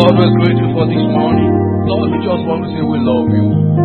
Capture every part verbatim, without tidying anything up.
Lord, we're grateful for this morning. Lord, we just want to say we love you.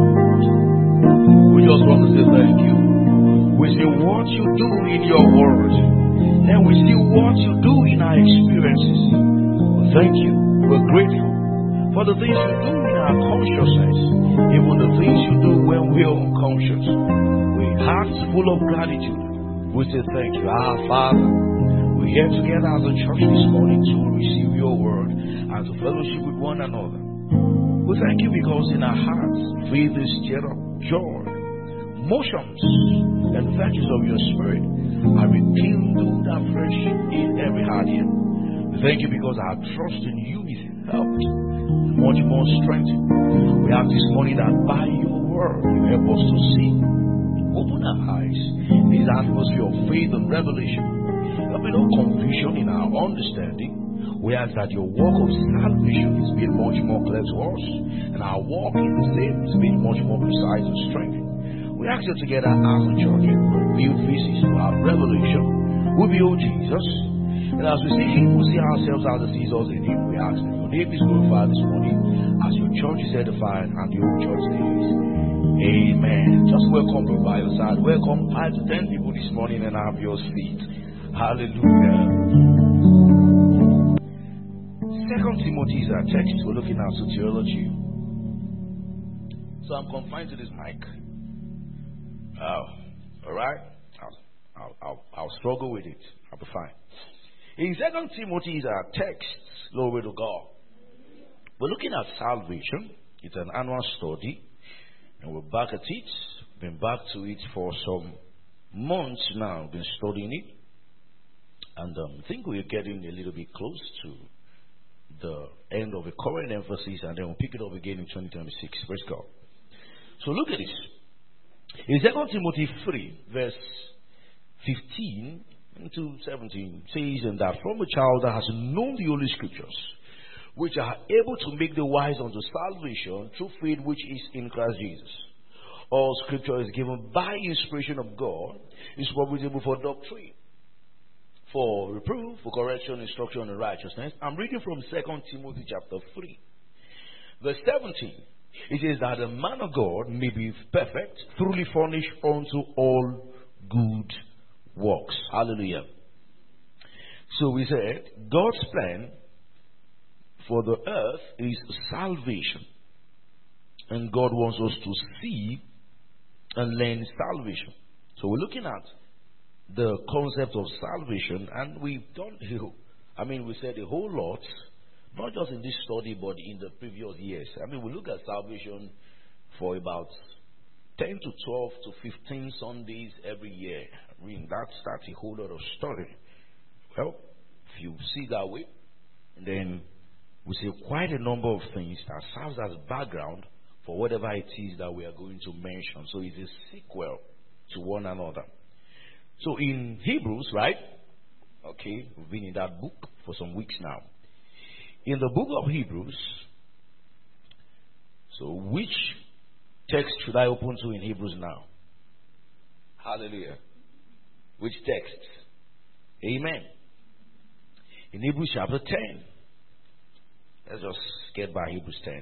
We just want to say thank you. We see what you do in your word. Then we see what you do in our experiences. Thank you. We're grateful for the things you do in our consciousness, even the things you do when we're unconscious. With hearts full of gratitude, we say thank you. Our Father, we're here together as a church this morning to receive your word and to fellowship with one another. We thank you because in our hearts, faith is stirred up, joy, motions, and virtues of your spirit are rekindled afresh in every heart here. We thank you because our trust in you is helped, much more strengthened. We have this morning that by your word you help us to see. Open our eyes in this atmosphere of faith and revelation. There will be no confusion in our understanding. We ask that your work of salvation is made much more clear to us, and our walk in the same is made much more precise and strengthened. We ask you together as a church, build faces to our revelation. We behold Jesus, and as we see him, we see ourselves as the sees us in him. We ask that your name is glorified this morning, as your church is edified and the whole church stays. Amen. Just welcome people by your side. Welcome five to ten people this morning and have your seat. Hallelujah. Second Timothy is our text. We're looking at soteriology. So I'm confined to this mic. Oh, all right. I'll, I'll, I'll, I'll struggle with it. I'll be fine. In Second Timothy is our text. Glory to God. We're looking at salvation. It's an annual study, and we're back at it. Been back to it for some months now. Been studying it, and um, I think we're getting a little bit close to the end of the current emphasis, and then we'll pick it up again in twenty twenty-six. Praise God. So look at this. In Second Timothy three, verse fifteen to seventeen, says, and that from a child that has known the Holy Scriptures, which are able to make the wise unto salvation through faith which is in Christ Jesus. All Scripture is given by inspiration of God, is profitable for doctrine, for reproof, for correction, instruction, and righteousness. I'm reading from Second Timothy chapter three, verse seventeen. It says that the man of God may be perfect, truly furnished unto all good works. Hallelujah. So we said, God's plan for the earth is salvation. And God wants us to see and learn salvation. So we're looking at the concept of salvation, and we've done, I mean, we said a whole lot. Not just in this study, but in the previous years. I mean, we look at salvation for about ten to twelve to fifteen Sundays every year. I mean, that's, that's a whole lot of study. Well, if you see that way, then we see quite a number of things that serves as background for whatever it is that we are going to mention. So it's a sequel to one another. So in Hebrews, right? Okay, we've been in that book for some weeks now. In the book of Hebrews, so which text should I open to in Hebrews now? Hallelujah. Which text? Amen. In Hebrews chapter ten. Let's just get by Hebrews ten.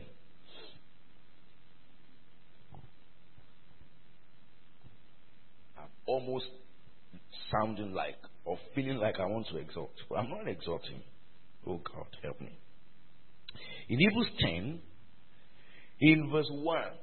I'm almost sounding like or feeling like I want to exhort, but I'm not exhorting. Oh God, help me. In Hebrews ten, in verse one,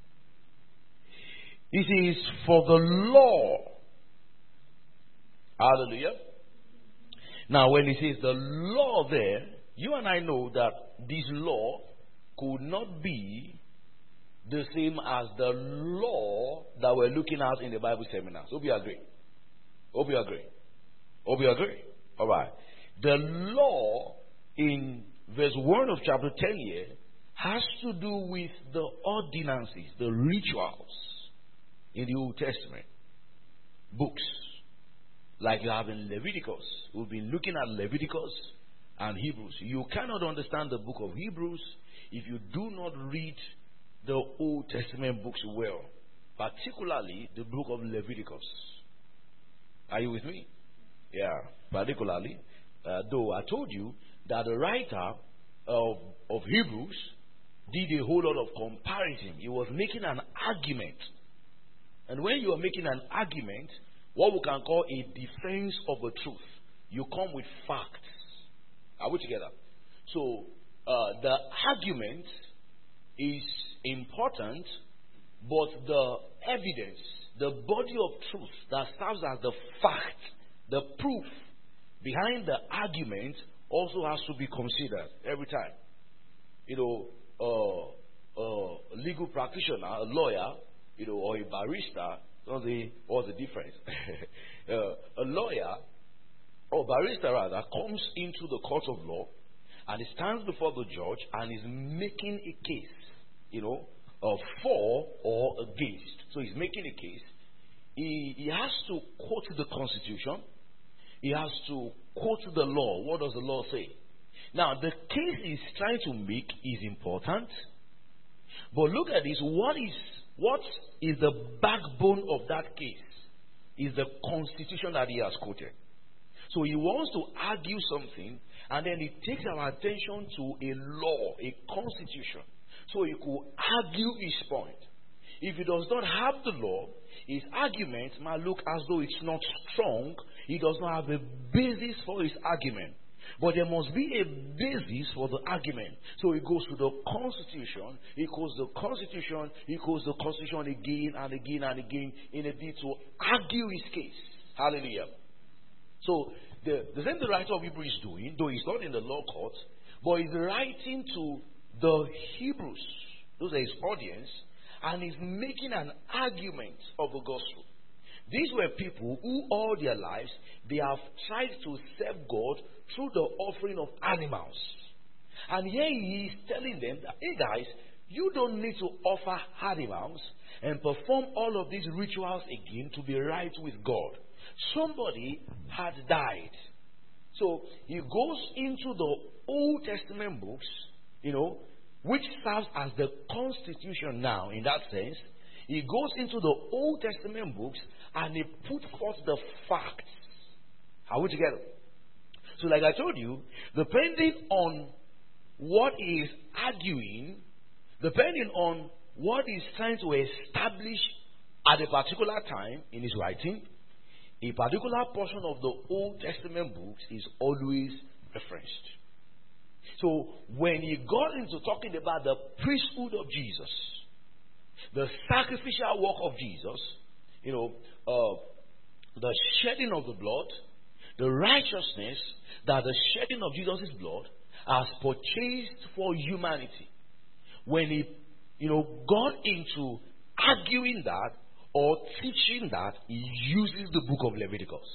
it says, for the law. Hallelujah. Now, when it says the law there, you and I know that this law could not be the same as the law that we're looking at in the Bible seminars. Hope you agree. Hope you agree. Hope you agree. All right. The law in verse one of chapter ten here has to do with the ordinances, the rituals in the Old Testament books, like you have in Leviticus. We've been looking at Leviticus and Hebrews. You cannot understand the book of Hebrews if you do not read the Old Testament books well, particularly the book of Leviticus. Are you with me? Yeah, particularly. Uh, though I told you that the writer of, of Hebrews did a whole lot of comparison. He was making an argument. And when you are making an argument, what we can call a defense of a truth, you come with facts. Are we together? So, uh, the argument is important, but the evidence, the body of truth that serves as the fact, the proof behind the argument also has to be considered every time. You know, uh, uh, a legal practitioner, a lawyer, you know, or a barrister, don't they, what's the difference? uh, a lawyer, or barrister rather, comes into the court of law and he stands before the judge and is making a case, you know, uh, for or against. So he's making a case. He, he has to quote the Constitution. He has to quote the law. What does the law say? Now, the case he's trying to make is important. But look at this. What is, what is the backbone of that case? Is the Constitution that he has quoted. So he wants to argue something, and then he takes our attention to a law, a constitution, so he could argue his point. If he does not have the law, his argument might look as though it's not strong. He does not have a basis for his argument. But there must be a basis for the argument. So he goes to the Constitution, he quotes the Constitution, he quotes the Constitution again and again and again in a bid to argue his case. Hallelujah. So the, the same the writer of Hebrews is doing, though he's not in the law court, but he's writing to the Hebrews, those are his audience, and he's making an argument of the gospel. These were people who all their lives they have tried to serve God through the offering of animals. And here he is telling them that, hey guys, you don't need to offer animals and perform all of these rituals again to be right with God. Somebody had died. So he goes into the Old Testament books, you know, which serves as the Constitution now in that sense. He goes into the Old Testament books and he puts forth the facts. Are we together? So like I told you, depending on what he is arguing, depending on what he is trying to establish at a particular time in his writing, a particular portion of the Old Testament books is always referenced. So when he got into talking about the priesthood of Jesus, the sacrificial work of Jesus, you know, uh, the shedding of the blood, the righteousness that the shedding of Jesus' blood has purchased for humanity. When he, you know, got into arguing that or teaching that, he uses the book of Leviticus.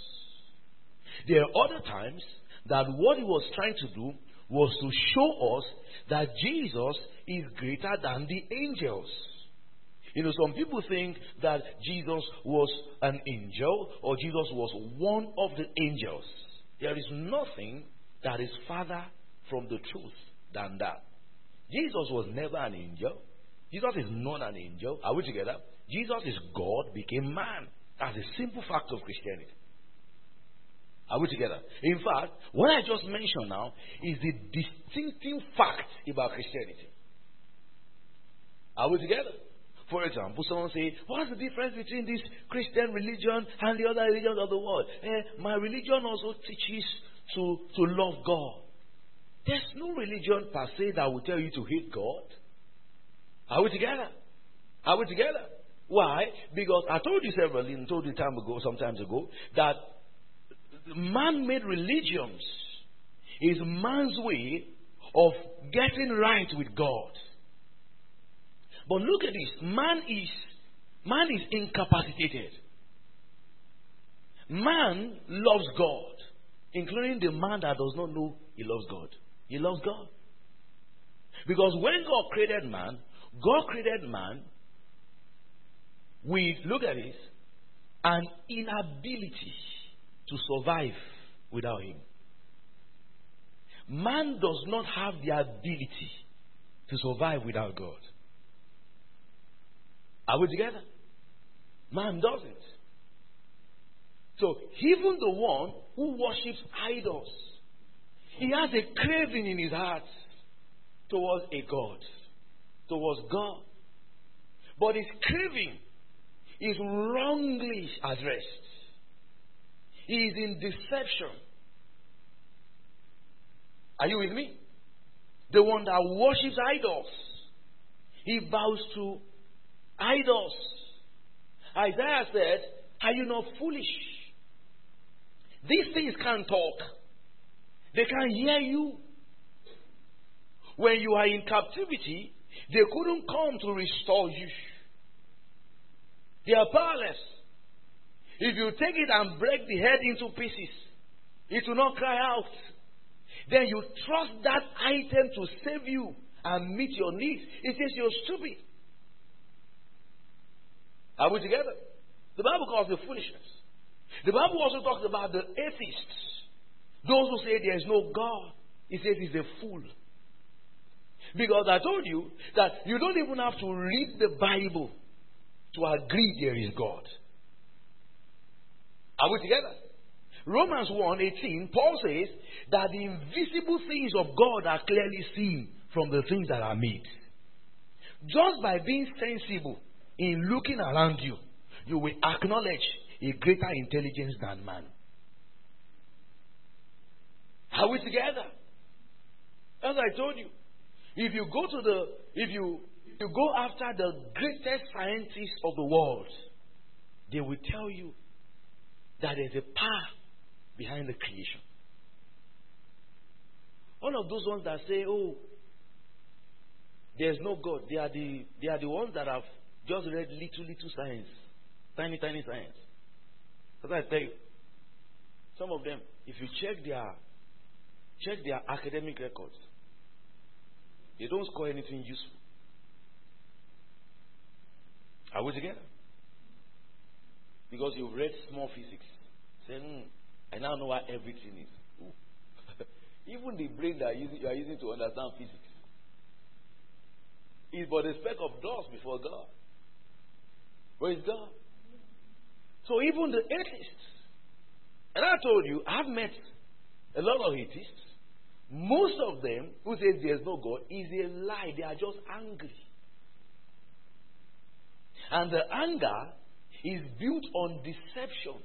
There are other times that what he was trying to do was to show us that Jesus is greater than the angels. You know, some people think that Jesus was an angel or Jesus was one of the angels. There is nothing that is farther from the truth than that. Jesus was never an angel. Jesus is not an angel. Are we together? Jesus is God, became man. That's a simple fact of Christianity. Are we together? In fact, what I just mentioned now is the distinctive fact about Christianity. Are we together? For example, someone say, what's the difference between this Christian religion and the other religions of the world? Eh, my religion also teaches to, to love God. There's no religion per se that will tell you to hate God. Are we together? Are we together? Why? Because I told you several, I told you time ago, some time ago, that man-made religions is man's way of getting right with God. But look at this. Man is man is incapacitated. Man loves God, including the man that does not know he loves God. He loves God. Because when God created man, God created man with, look at this, an inability to survive without him. Man does not have the ability to survive without God. Are we together? Man doesn't. So even the one who worships idols, he has a craving in his heart towards a God, towards God. But his craving is wrongly addressed. He is in deception. Are you with me? The one that worships idols. He bows to idols. Isaiah said, are you not foolish? These things can't talk. They can't hear you. When you are in captivity, they couldn't come to restore you. They are powerless. If you take it and break the head into pieces, it will not cry out. Then you trust that item to save you and meet your needs. It says you're stupid. Are we together? The Bible calls it foolishness. The Bible also talks about the atheists. Those who say there is no God. It says he's a fool. Because I told you that you don't even have to read the Bible to agree there is God. Are we together? Romans one eighteen, Paul says that the invisible things of God are clearly seen from the things that are made. Just by being sensible in looking around you, you will acknowledge a greater intelligence than man. Are we together? As I told you, if you go to the, if you, if you go after the greatest scientists of the world, they will tell you that there's a power behind the creation. All of those ones that say, oh, there's no God, they are the, they are the ones that have just read little, little science. Tiny, tiny science. Because I tell you, some of them, if you check their, check their academic records, they don't score anything useful. Are we together? Because you've read small physics. Say, hmm, I now know what everything is. Even the brain that you are using to understand physics is but a speck of dust before God. Praise God. So even the atheists, and I told you, I've met a lot of atheists. Most of them who say there's no God is a lie. They are just angry. And the anger is built on deception.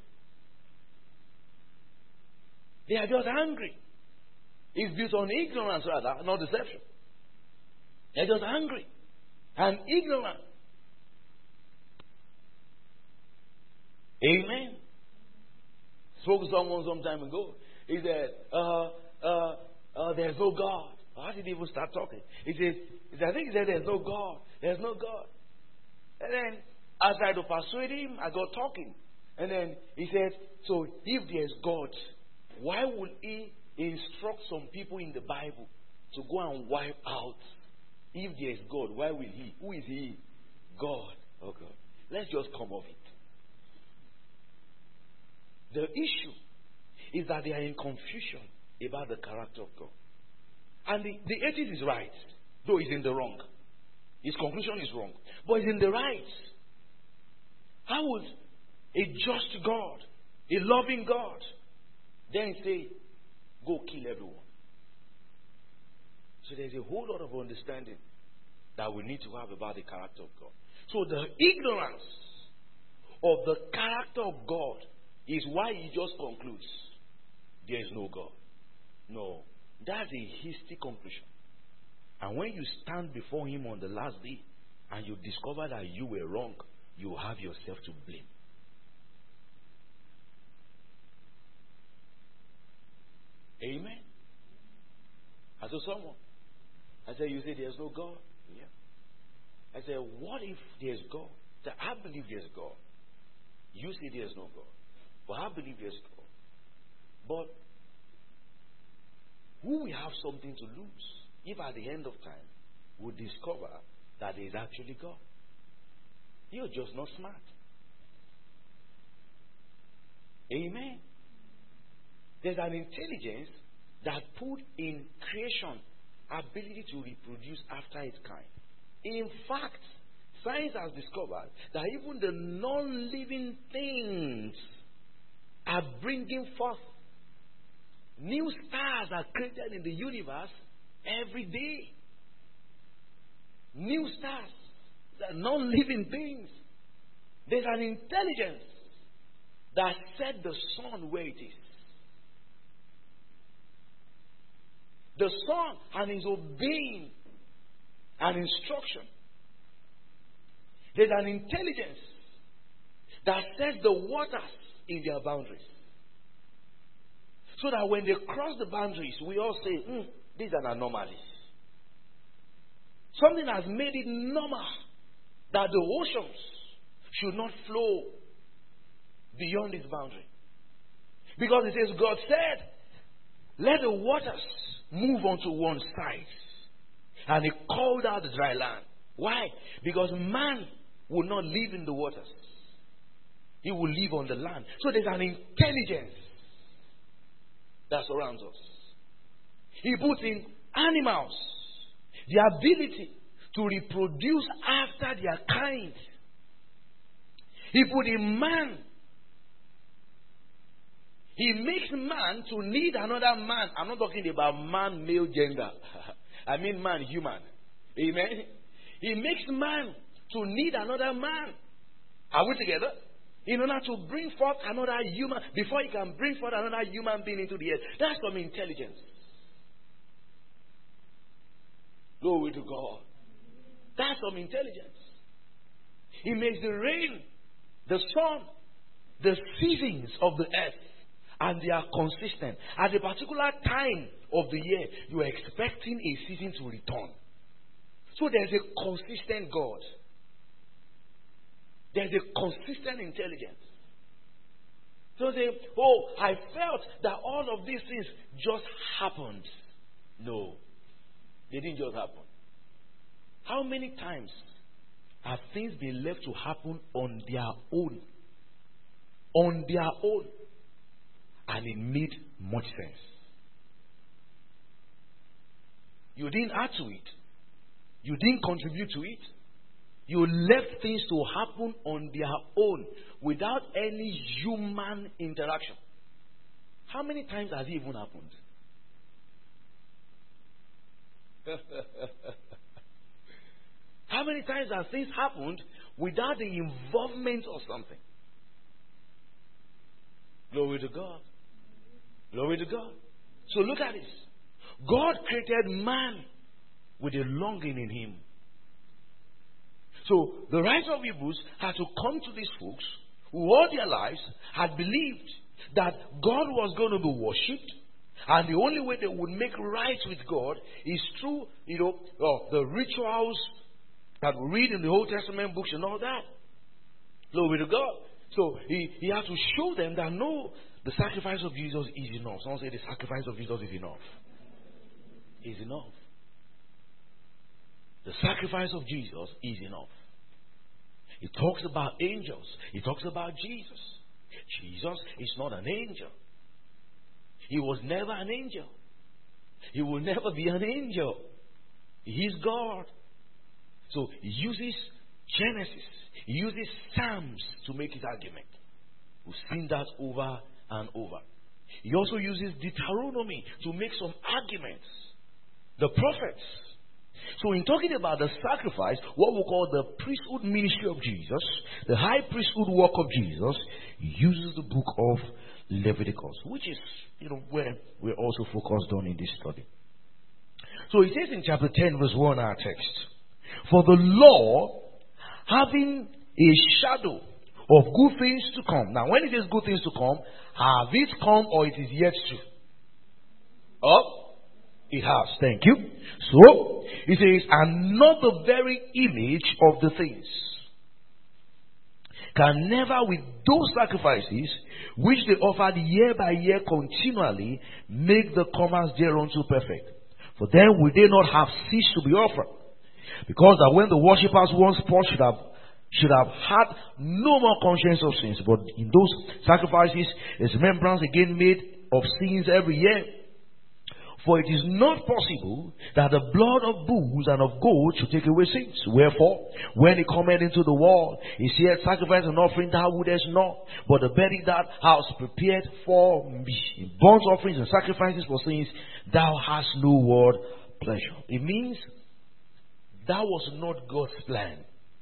They are just angry. It's built on ignorance rather, not deception. They're just angry and ignorant. Amen. Spoke to someone some time ago. He said, uh, uh, uh, there's no God. How did he even start talking? He said, he said, I think he said, there's no God. There's no God. And then I tried to persuade him. I got talking. And then he said, so if there's God, why would he instruct some people in the Bible to go and wipe out? If there's God, why will he? Who is he? God. Oh God. Let's just come off it. The issue is that they are in confusion about the character of God. And the, the atheist is right, though he's in the wrong. His conclusion is wrong, but he's in the right. How would a just God, a loving God, then say, go kill everyone? So there's a whole lot of understanding that we need to have about the character of God. So the ignorance of the character of God is why he just concludes there is no God. No, that's a hasty conclusion. And when you stand before him on the last day and you discover that you were wrong, you have yourself to blame. Amen. I saw someone. I said, you say there's no God? Yeah. I said, what if there's God? I said, I believe there's God. You say there's no God. But I believe there's God. But who will have something to lose if at the end of time we discover that there is actually God? You're just not smart. Amen. There's an intelligence that put in creation ability to reproduce after its kind. In fact, science has discovered that even the non-living things are bringing forth. New stars are created in the universe every day. new stars, there are non-living things. There's an intelligence that set the sun where it is. The sun and is obeying an instruction. There's an intelligence that sets the waters in their boundaries. So that when they cross the boundaries, we all say, mm, these are anomalies. Something has made it normal that the oceans should not flow beyond this boundary. Because it says, God said, let the waters move onto one side. And he called out the dry land. Why? Because man will not live in the waters. He will live on the land. So there's an intelligence that surrounds us. He puts in animals the ability to reproduce after their kind. He put in man. He makes man to need another man. I'm not talking about man, male, gender. I mean man, human. Amen. He makes man to need another man. Are we together? In order to bring forth another human, before he can bring forth another human being into the earth. That's some intelligence. Glory to God. That's some intelligence. He makes the rain, the sun, the seasons of the earth, and they are consistent. At a particular time of the year, you are expecting a season to return. So there's a consistent God. There's a consistent intelligence. So say, oh, I felt that all of these things just happened. No, they didn't just happen. How many times have things been left to happen on their own? On their own. And it made much sense. You didn't add to it. You didn't contribute to it. You left things to happen on their own without any human interaction. How many times has it even happened? How many times have things happened without the involvement of something? Glory to God. Glory to God. So look at this. God created man with a longing in him. So the writer of Hebrews had to come to these folks who all their lives had believed that God was going to be worshipped, and the only way they would make right with God is through, you know, uh, the rituals that we read in the Old Testament books and all that. Glory to God. So he, he had to show them that no, the sacrifice of Jesus is enough. Someone say the sacrifice of Jesus is enough. Is enough. The sacrifice of Jesus is enough. He talks about angels. He talks about Jesus. Jesus is not an angel. He was never an angel. He will never be an angel. He is God. So he uses Genesis. He uses Psalms to make his argument. We've seen that over and over. He also uses Deuteronomy to make some arguments. The prophets. So in talking about the sacrifice, what we call the priesthood ministry of Jesus, the high priesthood work of Jesus, he uses the book of Leviticus, which is, you know, where we're also focused on in this study. So it says in chapter ten, verse one, our text, for the law, having a shadow of good things to come. Now, when it says good things to come, have it come or it is yet to? Oh, it has. Thank you. So, it says, and not the very image of the things, can never with those sacrifices which they offered year by year continually make the comers thereunto perfect. For then would they not have ceased to be offered. Because that when the worshippers once purged should have should have had no more conscience of sins. But in those sacrifices is remembrance again made of sins every year. For it is not possible that the blood of bulls and of goats should take away sins. Wherefore, when he cometh into the world, he said, sacrifice and offering thou wouldest not, but the body that hast prepared for me. In burnt offerings and sacrifices for sins, thou hast no word pleasure. It means that was not God's plan.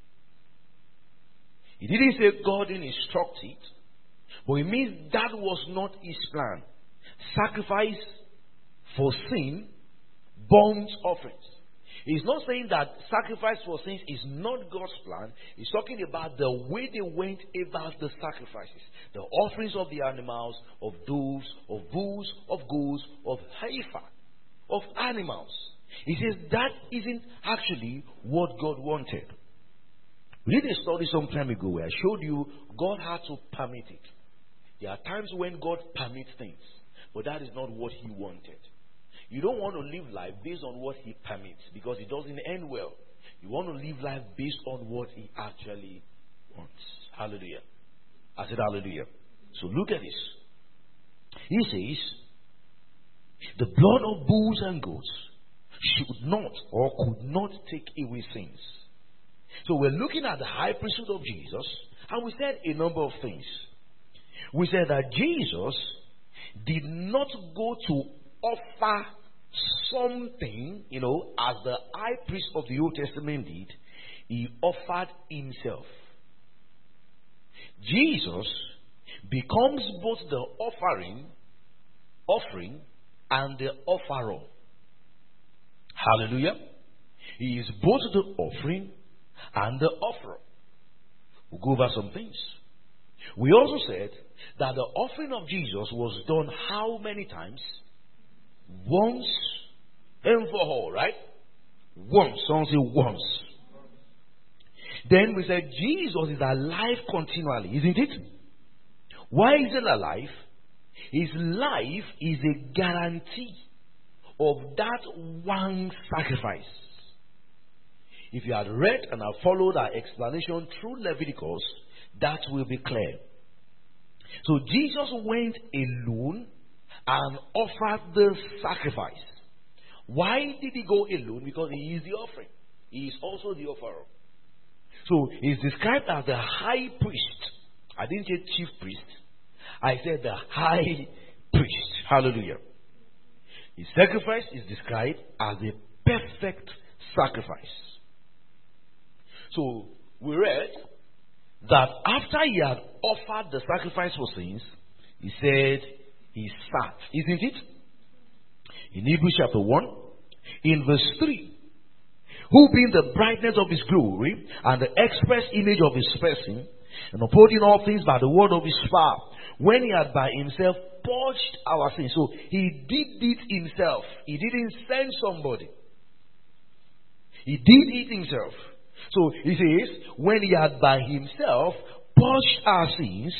He didn't say God didn't instruct it, but it means that was not his plan. Sacrifice for sin, burnt offerings. He's not saying that sacrifice for sins is not God's plan. He's talking about the way they went about the sacrifices. The offerings of the animals, of doves, of bulls, of goats, of heifer, of animals. He says that isn't actually what God wanted. We did a study some time ago where I showed you God had to permit it. There are times when God permits things, but that is not what He wanted. You don't want to live life based on what He permits, because it doesn't end well. You want to live life based on what He actually wants. Hallelujah. I said hallelujah. So look at this. He says, the blood of bulls and goats should not or could not take away sins. So we're looking at the high priesthood of Jesus, and we said a number of things. We said that Jesus did not go to offer something, you know, as the high priest of the Old Testament did. He offered himself. Jesus becomes both the offering, offering and the offerer. Hallelujah. He is both the offering and the offerer. We'll go over some things. We also said that the offering of Jesus was done how many times? Once and for all, right? Once. Someone say once. Then we said Jesus is alive continually, isn't it? Why is he alive? His life is a guarantee of that one sacrifice. If you had read and have followed our explanation through Leviticus, that will be clear. So Jesus went alone and offered the sacrifice. Why did he go alone? Because he is the offering. He is also the offerer. So he is described as the high priest. I didn't say chief priest. I said the high priest. Hallelujah. His sacrifice is described as a perfect sacrifice. So we read that after he had offered the sacrifice for sins, he said he sat, isn't it? In Hebrews chapter one, in verse three, who being the brightness of his glory and the express image of his person, and upholding all things by the word of his power, when he had by himself purged our sins. So he did it himself. He didn't send somebody. He did it himself. So he says, when he had by himself purged our sins,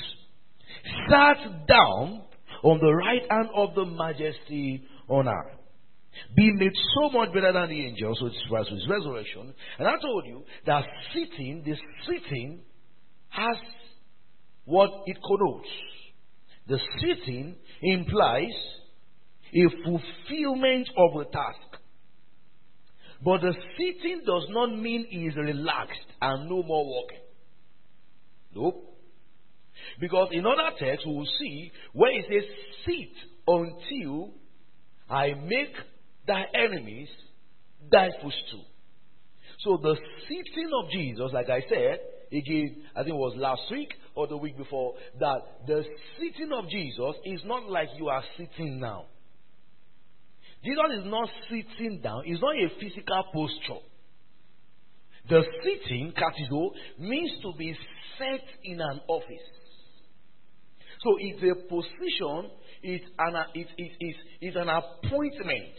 sat down on the right hand of the majesty on high, being made so much better than the angels, so it's his resurrection. And I told you that sitting, this sitting has what it connotes. The sitting implies a fulfillment of a task. But the sitting does not mean he is relaxed and no more walking. Nope. Because in other texts we will see where it says, sit until I make thy enemies thy footstool. So the sitting of Jesus, like I said, again, I think it was last week or the week before, that the sitting of Jesus is not like you are sitting now. Jesus is not sitting down. It's not a physical posture. The sitting, katizo, means to be set in an office. So it's a position, it's an, it, it, it's, it's an appointment.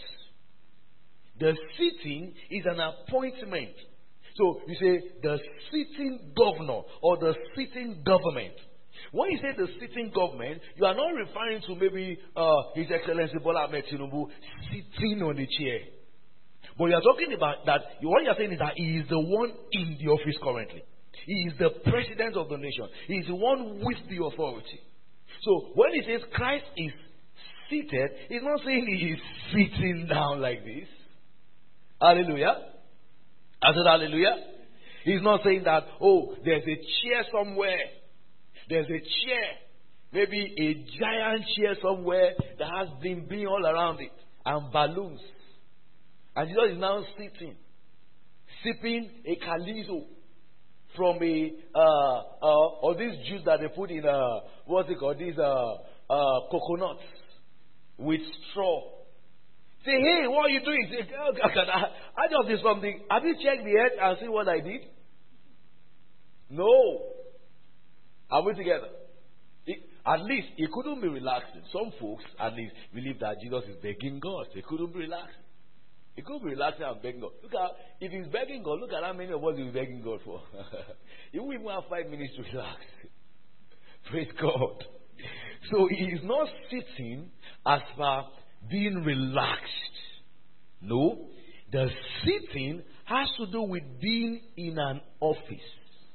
The sitting is an appointment. So you say the sitting governor or the sitting government. When you say the sitting government, you are not referring to maybe uh, His Excellency Bola Ahmed Tinubu sitting on the chair. But you are talking about that, what you are saying is that he is the one in the office currently. He is the president of the nation. He is the one with the authority. So when he says Christ is seated, he's not saying he is sitting down like this. Hallelujah. I said hallelujah. He's not saying that, oh, there's a chair somewhere. There's a chair. Maybe a giant chair somewhere that has been being all around it. And balloons. And Jesus is now sitting. sipping a calizo from a uh, uh, or this juice that they put in uh, what's it called? These uh, uh, coconuts with straw. Say, hey, what are you doing? Say, oh, God, I, I just did something. Have you checked the earth and seen what I did? No. Are we together? It, at least it couldn't be relaxing. Some folks at least believe that Jesus is begging God. They couldn't be relaxing. He could be relaxing and begging God. Look at, if he's begging God, look at how many of us he's begging God for. He won't even have five minutes to relax. Praise God. So he is not sitting as far being relaxed. No. The sitting has to do with being in an office.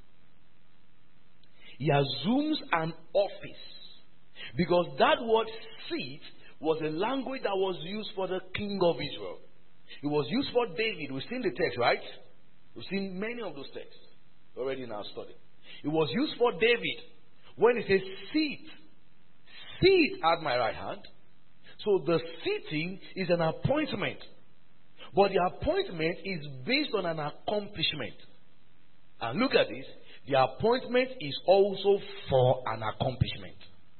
He assumes an office. Because that word seat was a language that was used for the king of Israel. It was used for David. We've seen the text, right? We've seen many of those texts already in our study. It was used for David when he says, sit. Sit at my right hand. So the sitting is an appointment. But the appointment is based on an accomplishment. And look at this. The appointment is also for an accomplishment.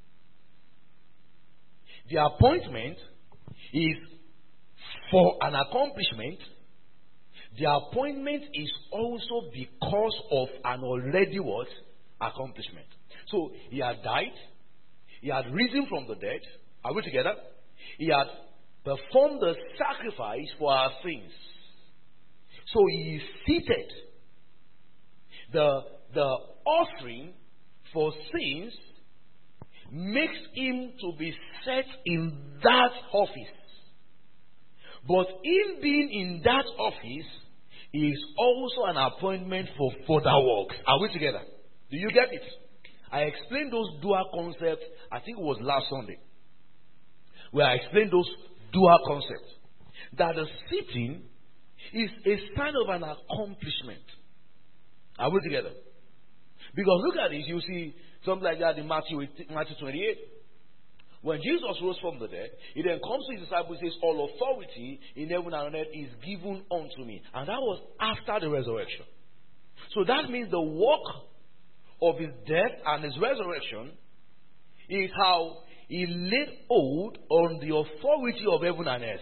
The appointment is for an accomplishment. The appointment is also because of an already what? Accomplishment. So he had died. He had risen from the dead. Are we together? He had performed the sacrifice for our sins. So he is seated. The, the offering for sins makes him to be set in that office. But in being in that office is also an appointment for further works. Are we together? Do you get it? I explained those dual concepts, I think it was last Sunday, where I explained those dual concepts. That the sitting is a sign of an accomplishment. Are we together? Because look at this, you see something like that in Matthew, Matthew twenty-eight. When Jesus rose from the dead, he then comes to his disciples and says, all authority in heaven and on earth is given unto me. And that was after the resurrection. So that means the work of his death and his resurrection is how he laid hold on the authority of heaven and earth.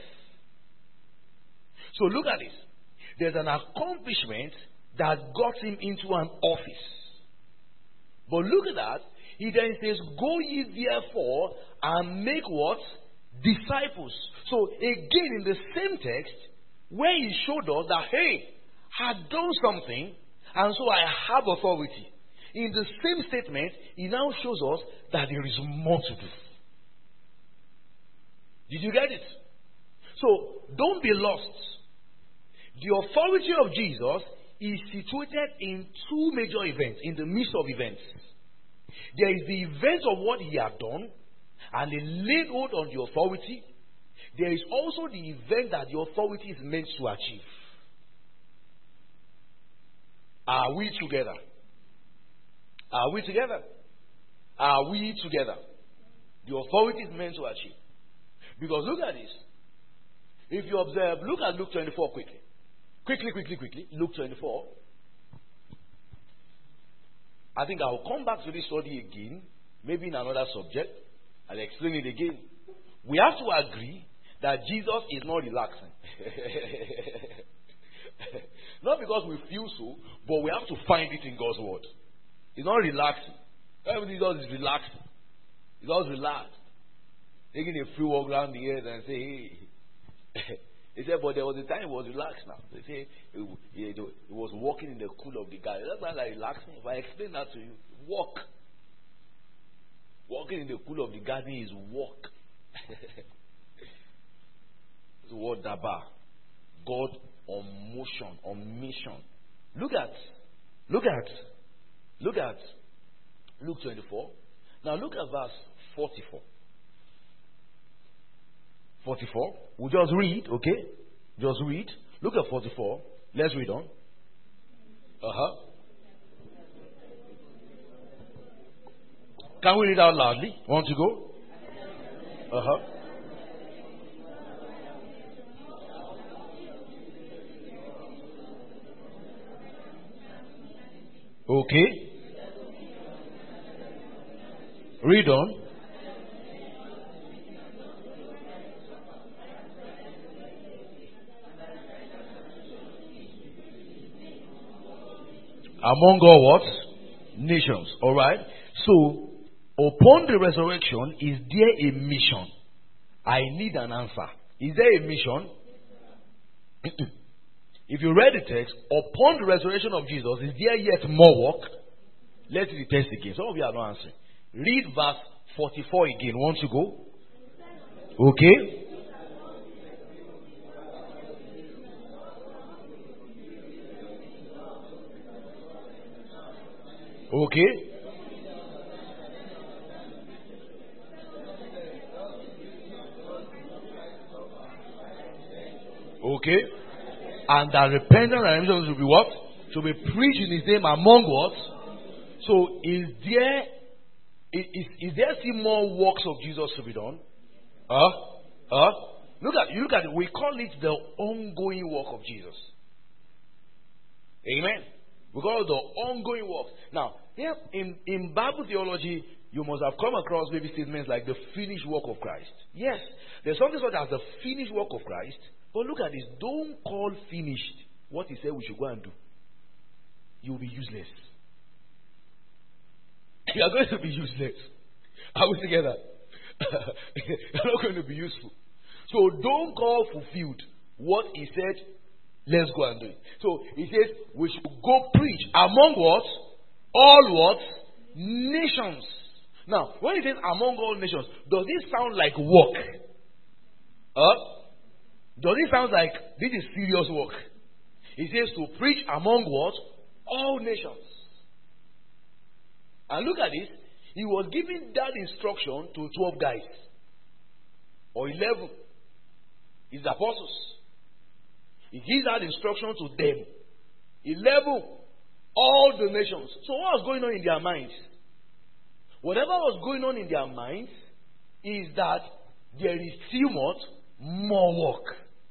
So look at this. There's an accomplishment that got him into an office. But look at that. He then says, go ye therefore and make what? Disciples. So again in the same text, where he showed us that, hey, I had done something and so I have authority. In the same statement, he now shows us that there is more to do. Did you get it? So don't be lost. The authority of Jesus is situated in two major events, in the midst of events. There is the event of what he had done, and he laid hold on the authority. There is also the event that the authority is meant to achieve. Are we together? Are we together? Are we together? The authority is meant to achieve. Because look at this. If you observe, look at Luke twenty-four quickly. Quickly, quickly, quickly. Luke twenty-four. I think I will come back to this study again, maybe in another subject. I'll explain it again. We have to agree that Jesus is not relaxing. Not because we feel so, but we have to find it in God's word. He's not relaxing. Everything he does is relaxing. He does relax. Taking a free walk around the earth and say, hey. He said, but there was a time he was relaxed now. They say he, he, he was walking in the cool of the garden. That's not like relaxing. If I explain that to you, walk. Walking in the cool of the garden is walk. It's the word Daba. God on motion, on mission. Look at, look at, look at Luke twenty-four. Now look at verse forty-four. forty-four. We'll just read, okay? Just read. Look at forty-four. Let's read on. Uh-huh. Can we read out loudly? Want to go? Uh-huh. Okay. Read on. Among all what? Nations. Alright. So, upon the resurrection, is there a mission? I need an answer. Is there a mission? If you read the text, upon the resurrection of Jesus, is there yet more work? Let's read the text again. Some of you are not answering. Read verse forty-four again. Want to go? Okay. Okay. Okay. And that repentance and remission should be what? Should be preached in his name among what? So is there is, is there still more works of Jesus to be done? Huh? Huh? Look at you look at it. We call it the ongoing work of Jesus. Amen. We call it the ongoing work. Now, here in, in Bible theology, you must have come across maybe statements like the finished work of Christ. Yes, there's something such as the finished work of Christ. But look at this. Don't call finished what he said we should go and do. You will be useless. You are going to be useless. Are we together? You're not going to be useful. So don't call fulfilled what he said. Let's go and do it. So he says we should go preach among what? All what? Nations. Now, when he says among all nations, does this sound like work? Huh? Does it sound like this is serious work? He says to preach among what? All nations. And look at this. He was giving that instruction to twelve guys. Or eleven. His apostles. He gives that instruction to them. Eleven. All the nations. So what was going on in their minds? Whatever was going on in their minds is that there is still much more work.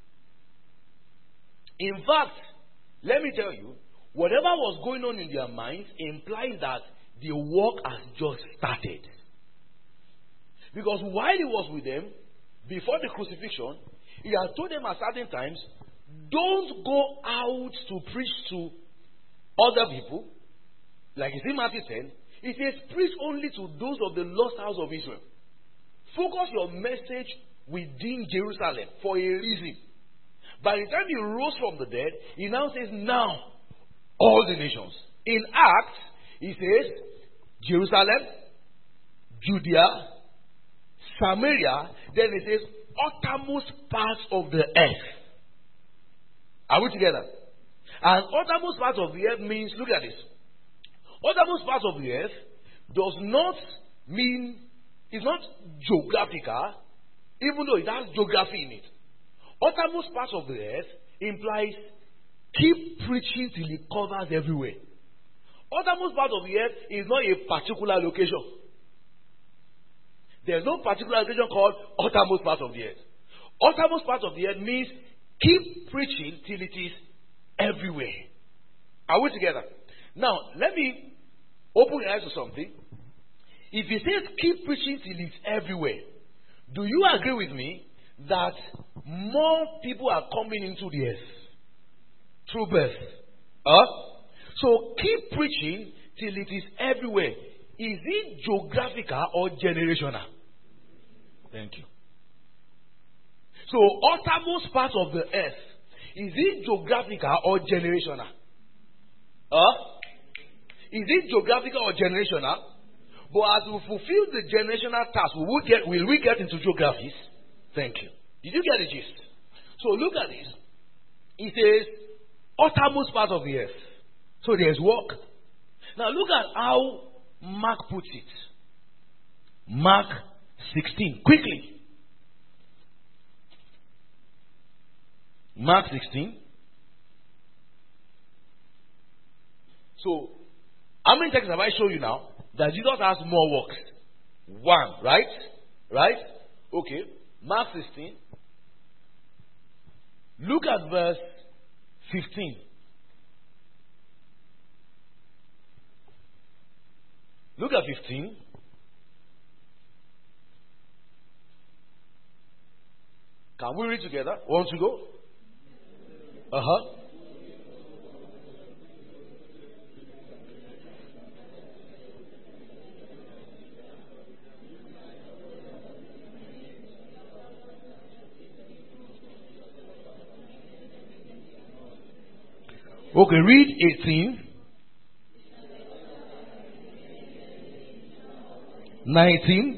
In fact, let me tell you, whatever was going on in their minds implies that the work has just started. Because while he was with them, before the crucifixion, he had told them at certain times, don't go out to preach to other people. Like it's in Matthew ten, he says, preach only to those of the lost house of Israel. Focus your message within Jerusalem for a reason. By the time he rose from the dead, he now says, now, all the nations. In Acts, he says, Jerusalem, Judea, Samaria, then he says, uttermost parts of the earth. Are we together? And uttermost parts of the earth means, look at this. Uttermost parts of the earth does not mean, it's not geographical, even though it has geography in it. Uttermost parts of the earth implies keep preaching till it covers everywhere. Uttermost part of the earth is not a particular location. There's no particular location called uttermost part of the earth. Uttermost part of the earth means keep preaching till it is everywhere. Are we together? Now, let me open your eyes to something. If he says keep preaching till it's everywhere, do you agree with me that more people are coming into the earth through birth? Huh? So keep preaching till it is everywhere. Is it geographical or generational? Thank you. So uttermost part of the earth, is it geographical or generational? Huh? Is it geographical or generational? But as we fulfill the generational task, will we get, will we get into geographies? Thank you. Did you get the gist? So look at this. It says, uttermost part of the earth. So there's work. Now look at how Mark puts it. Mark sixteen. Quickly. Mark sixteen. So, how many texts have I shown you now? That Jesus has more works. One, right? Right? Okay. Mark sixteen. Look at verse fifteen. at fifteen. Can we read together? Want to go? Uh huh. Okay, read eighteen. nineteen.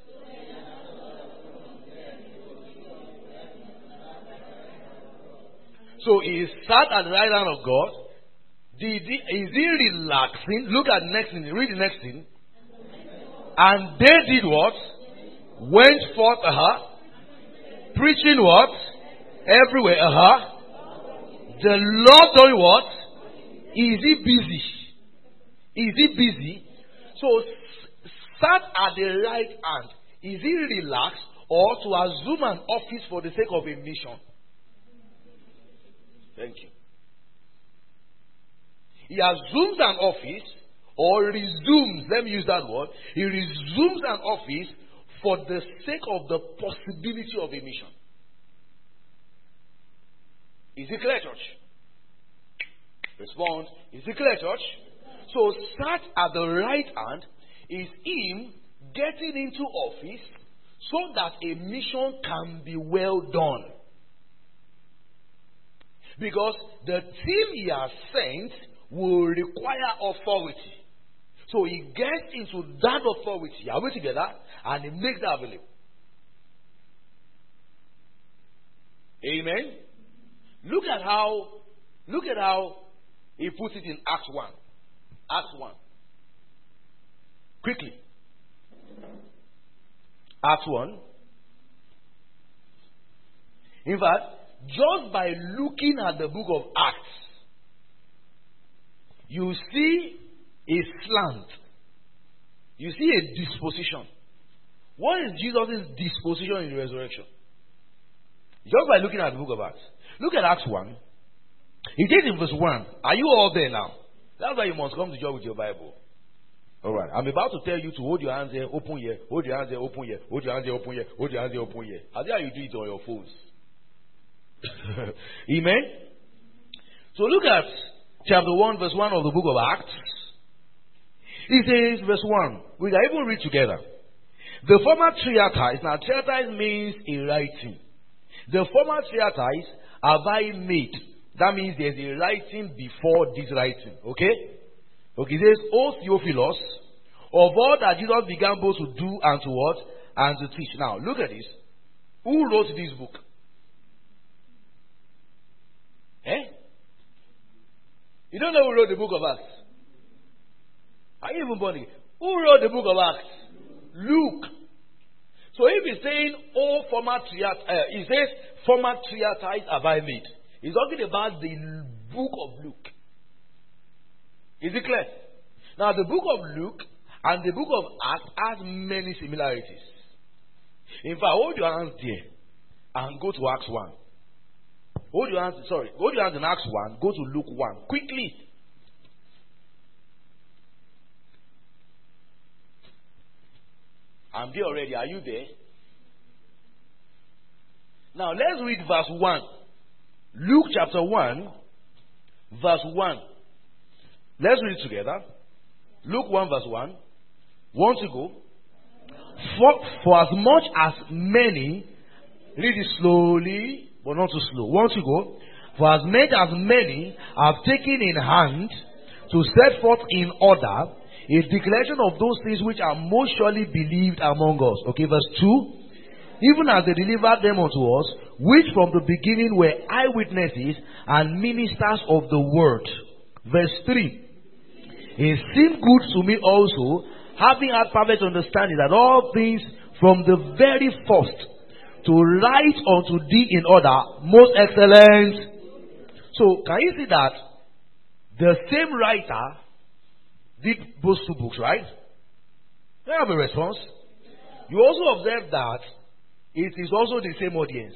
So he sat at the right hand of God. Did he, is he relaxing? Look at the next thing. Read the next thing. And they did what? Went forth, uh-huh. Preaching what? Everywhere, uh-huh. The Lord doing what? Is he busy? Is he busy? So, s- sat at the right hand. Is he relaxed or to assume an office for the sake of a mission? Thank you. He assumes an office or resumes, let me use that word. He resumes an office for the sake of the possibility of a mission. Is it clear, church? Respond. Is it clear, church? So, sat at the right hand is him getting into office so that a mission can be well done. Because the team he has sent will require authority. So he gets into that authority. Are we together? And he makes that available. Amen. Look at how look at how he puts it in Acts one. Acts one. Quickly. Acts one. In fact, just by looking at the book of Acts, you see a slant. You see a disposition. What is Jesus' disposition in the resurrection? Just by looking at the book of Acts. Look at Acts one. He did in verse one. Are you all there now? That's why you must come to church with your Bible. Alright. I'm about to tell you to hold your hands here, open here, hold your hands here, open here, hold your hands here, open here, hold your hands here, open here. How dare you do it on your phones? Amen. So look at chapter one, verse one of the book of Acts. It says, verse one. We can even read together. The former triatise. Now, triatise means a writing. The former triatise have I made. That means there's a writing before this writing. Okay? Okay, it says, O Theophilus, of all that Jesus began both to do and to what? And to teach. Now, look at this. Who wrote this book? Eh? You don't know who wrote the book of Acts? Are you even born again? Who wrote the book of Acts? Luke. So if he's saying, oh, former triat, uh, he says, former triatise have I made. He's talking about the book of Luke. Is it clear? Now, the book of Luke and the book of Acts has many similarities. In fact, hold your hands there and go to Acts one. Hold your hands, sorry, hold your hands in Acts one, go to Luke one. Quickly. I'm there already. Are you there? Now let's read verse one. Luke chapter one, verse one. Let's read it together. Luke one, verse one. Want to go? For, for as much as many, read it slowly, but not too slow. Want to go? For as many as many have taken in hand to set forth in order a declaration of those things which are most surely believed among us. Okay, verse two. Even as they delivered them unto us, which from the beginning were eyewitnesses and ministers of the word. Verse three. It seemed good to me also, having had perfect understanding, that all things from the very first to write unto thee in order, most excellent. So, can you see that the same writer did both two books, right? Do you have a response? You also observe that it is also the same audience.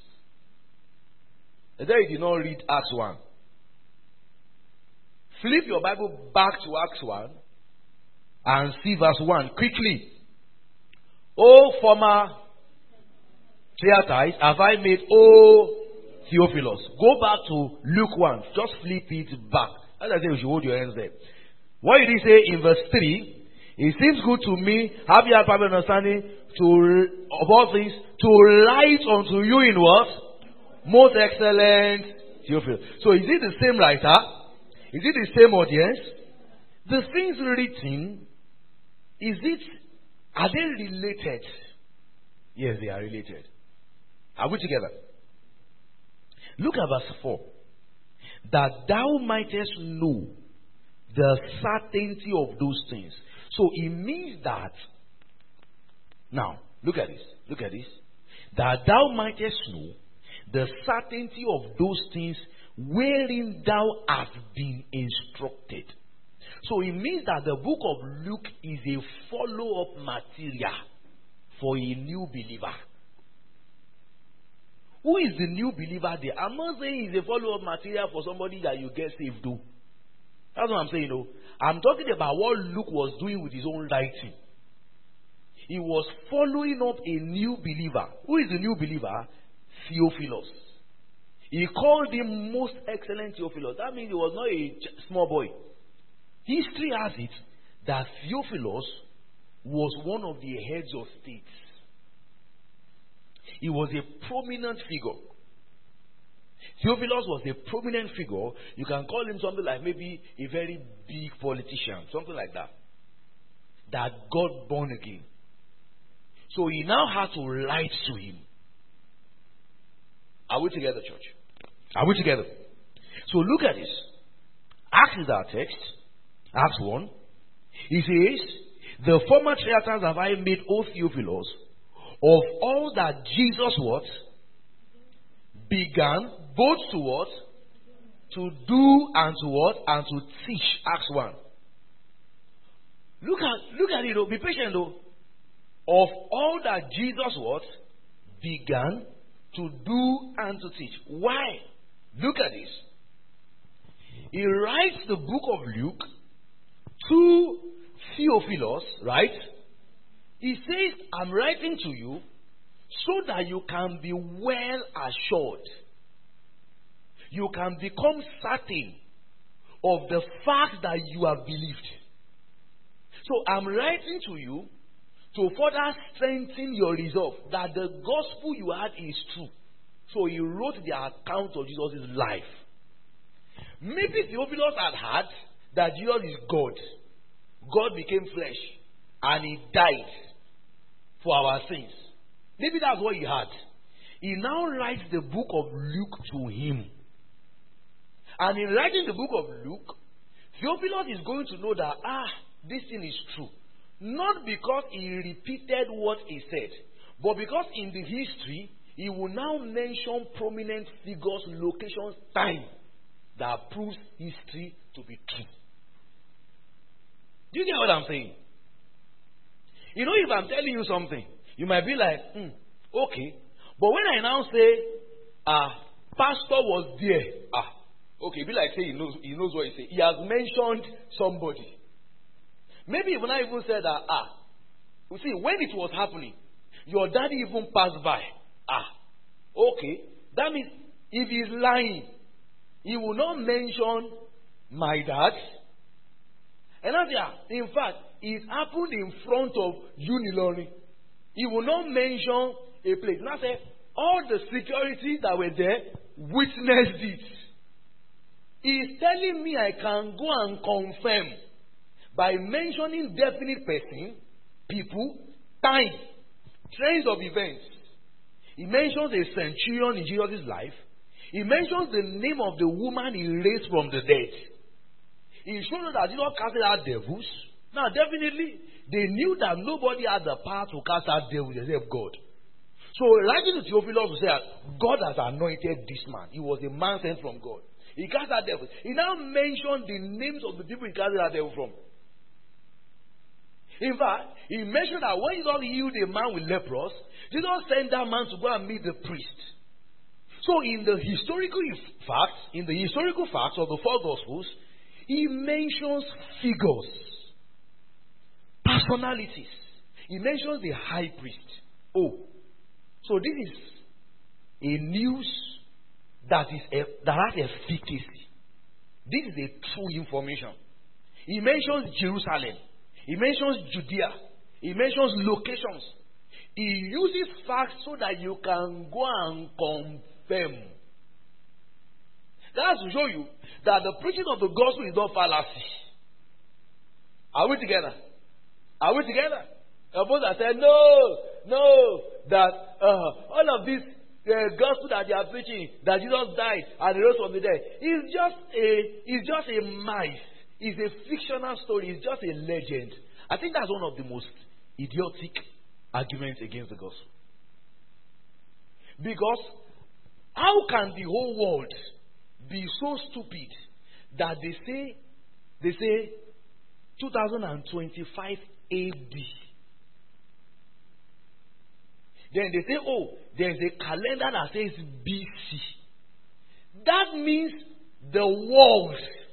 And then you did not read Acts one. Flip your Bible back to Acts one and see verse one quickly. O former Theatrites, have I made, O Theophilus. Go back to Luke one. Just flip it back. As I say, you should hold your hands there. What did he say in verse three? It seems good to me, have you had perfect understanding, to, of all things, to write unto you in what? Most excellent Theophilus. So is it the same writer? Is it the same audience? The things written, is it, are they related? Yes, they are related. Are we together? Look at verse four. That thou mightest know the certainty of those things. So it means that, now, look at this, look at this. That thou mightest know the certainty of those things wherein thou hast been instructed. So it means that the book of Luke is a follow-up material for a new believer. Who is the new believer there? I'm not saying it's a follow-up material for somebody that you get saved to. That's what I'm saying, no. I'm talking about what Luke was doing with his own writing. He was following up a new believer. Who is the new believer? Theophilus. He called him most excellent Theophilus. That means he was not a small boy. History has it that Theophilus was one of the heads of states. He was a prominent figure. Theophilus was a prominent figure. You can call him something like maybe a very big politician, something like that, that got born again. So he now had to write to him. Are we together, church? Are we together? So look at this. Acts is our text. Acts one. He says, the former theaters have I made, O Theophilus, of all that Jesus what? Began both to what? To do and to what? And to teach. Acts one. Look at look at it though. Be patient though. Of all that Jesus what? Began to do and to teach. Why? Look at this. He writes the book of Luke to Theophilus, right? He says, I'm writing to you so that you can be well assured. You can become certain of the fact that you have believed. So I'm writing to you to further strengthen your resolve that the gospel you had is true. So he wrote the account of Jesus' life. Maybe Theophilus had heard that Jesus is God. God became flesh and he died for our sins. Maybe that's what he had. He now writes the book of Luke to him. And in writing the book of Luke, Theophilus is going to know that, ah, this thing is true. Not because he repeated what he said, but because in the history, he will now mention prominent figures, locations, time that proves history to be true. Do you get what I'm saying? You know, if I'm telling you something, you might be like, hmm, okay. But when I now say, ah, pastor was there, ah, okay, be like say he knows he knows what he said. He has mentioned somebody. Maybe even I even said that, ah, you see, when it was happening, your daddy even passed by. Ah, okay. That means if he's lying, he will not mention my dad. And that's yeah, in fact, it happened in front of Unilori. He will not mention a place. Now say all the security that were there witnessed it. He is telling me I can go and confirm by mentioning definite person, people, time, trains of events. He mentions a centurion in Jesus' life. He mentions the name of the woman he raised from the dead. He showed that Jesus casted out devils. Now, definitely, they knew that nobody had the power to cast out devils except God. So, writing to Theophilus to say that God has anointed this man. He was a man sent from God. He cast out devils. He now mentioned the names of the people he cast out devils from. In fact, he mentioned that when Jesus healed a man with leprosy, Jesus sent that man to go and meet the priest. So, in the historical facts, in the historical facts of the four Gospels, he mentions figures. personalities. He mentions the high priest. Oh, so this is a news that is a, that has efficacy. This is a true information. He mentions Jerusalem. He mentions Judea. He mentions locations. He uses facts so that you can go and confirm. That's to show you that the preaching of the gospel is not fallacy. Are we together? Are we together? Suppose I said, no, no, that uh, all of this uh, gospel that they are preaching, that Jesus died and rose from the dead, is just a, is just a myth. It's a fictional story. It's just a legend. I think that's one of the most idiotic arguments against the gospel. Because how can the whole world be so stupid that they say they say two thousand twenty-five A D? Then they say, oh, there's a calendar that says B C. That means the world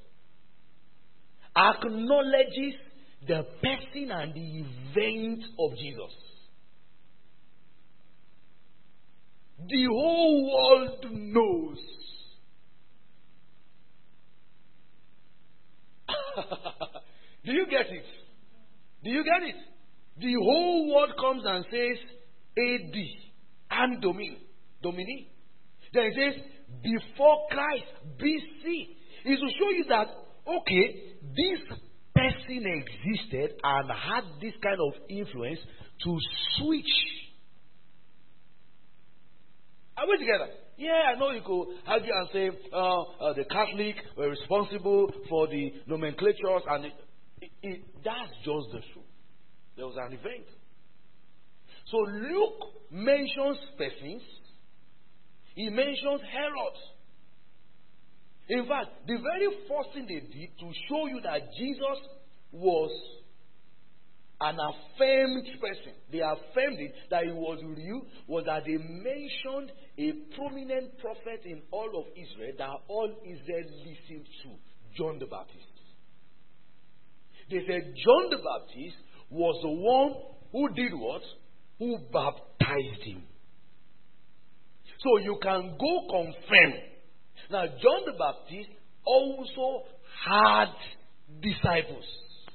acknowledges the person and the event of Jesus. The whole world knows. Do you get it? Do you get it? The whole world comes and says A D and Domini. Domini. Then it says before Christ, B C. It's to show you that, okay, this person existed and had this kind of influence to switch. Are we together? Yeah, I know you could argue and say uh, uh, the Catholic were responsible for the nomenclatures, and it, it, it, that's just the truth. There was an event. So Luke mentions persons. He mentions Herod. In fact, the very first thing they did to show you that Jesus was an affirmed person, they affirmed it, that he was real, was that they mentioned a prominent prophet in all of Israel that all Israel listened to, John the Baptist. They said John the Baptist was the one who did what? Who baptized him. So you can go confirm. Now, John the Baptist also had disciples.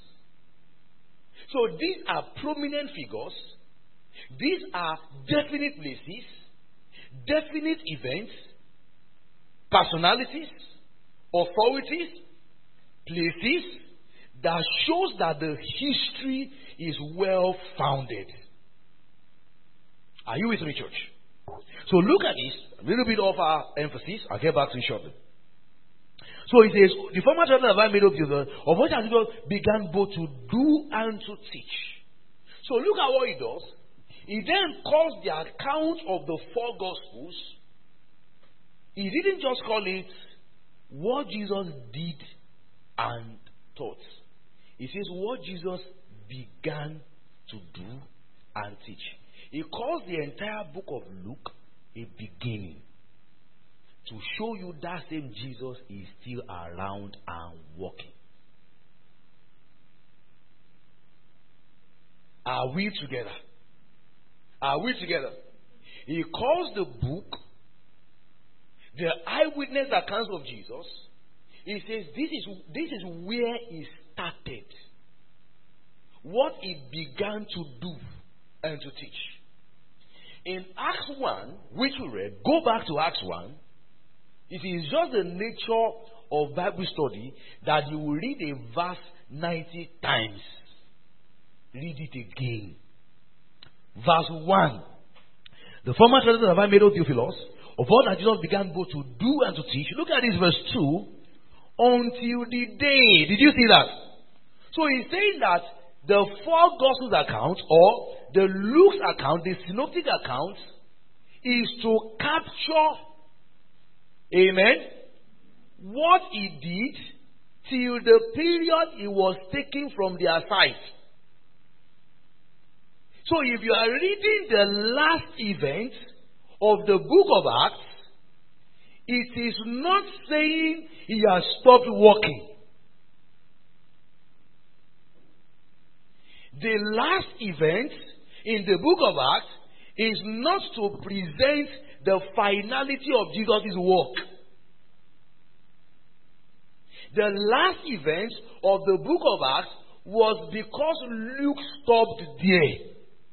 So these are prominent figures. These are definite places, definite events, personalities, authorities, places that shows that the history is well founded. Are you with me, church? So look at this, a little bit of our emphasis. I'll get back to it shortly. So it says, the former children have I made up to the, of what has God began both to do and to teach. So look at what he does. He then calls the account of the four gospels. He didn't just call it what Jesus did and taught. He says what Jesus began to do and teach. He calls the entire book of Luke a beginning, to show you that same Jesus is still around and working. Are we together? Are we together? He calls the book the eyewitness accounts of Jesus. He says this is this is where he started, what he began to do and to teach. In Acts one, which we read, go back to Acts one. It is just the nature of Bible study that you will read a verse ninety times. Read it again. Verse one. The former children have I made of Theophilus, of all that Jesus began both to do and to teach. Look at this verse two. Until the day. Did you see that? So he's saying that the four Gospels account, or the Luke's account, the synoptic account, is to capture, amen, what he did till the period he was taken from their sight. So if you are reading the last event of the book of Acts, it is not saying he has stopped working. the last event in the book of Acts is not to present the finality of Jesus' work. The last event of the book of Acts was because Luke stopped there.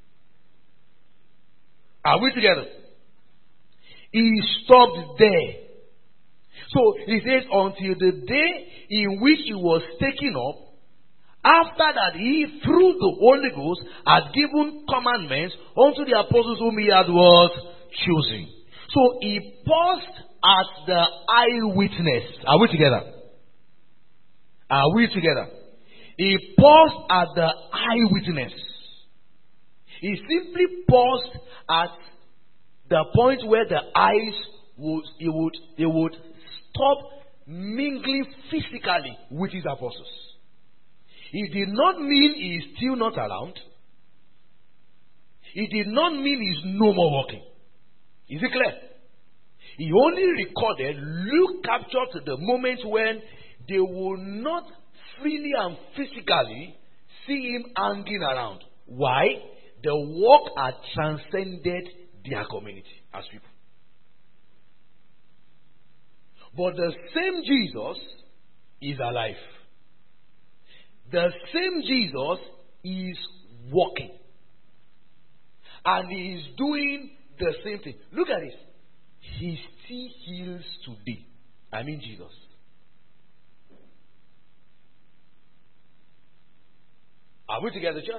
Are we together? He stopped there. So he says, until the day in which he was taken up, after that he, through the Holy Ghost, had given commandments unto the apostles whom he had was choosing. So he paused as the eyewitness. Are we together? Are we together? He paused at the eyewitness. He simply paused at the point where the eyes would, he would, they would stop mingling physically with his apostles. It did not mean he is still not around. It did not mean he is no more working. Is it clear? He only recorded, Luke captured the moment when they will not freely and physically see him hanging around. Why? The work had transcended their community as people. But the same Jesus is alive. The same Jesus is walking. And he is doing the same thing. Look at this. He still heals today. I mean Jesus. Are we together, church?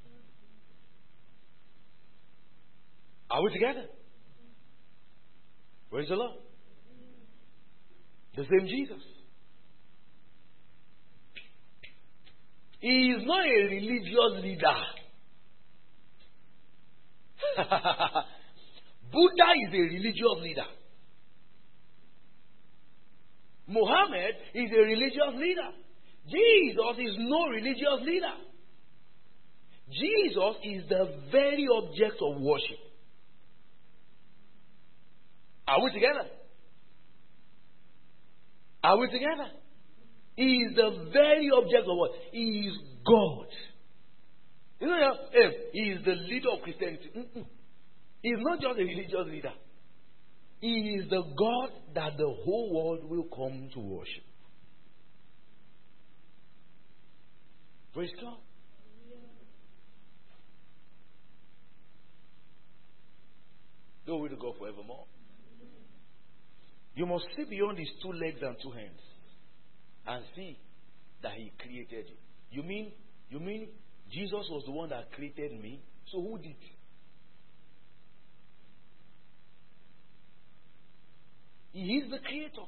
Are we together? Praise the Lord. The same Jesus. He is not a religious leader. Buddha is a religious leader. Muhammad is a religious leader. Jesus is no religious leader. Jesus is the very object of worship. Are we together? Are we together? He is the very object of what? He is God. You know, he is the leader of Christianity. Mm-mm. He is not just a religious leader. He is the God that the whole world will come to worship. Praise God. Glory to God forevermore. You must see beyond his two legs and two hands and see that he created you. You mean, you mean Jesus was the one that created me? So who did? He is the creator.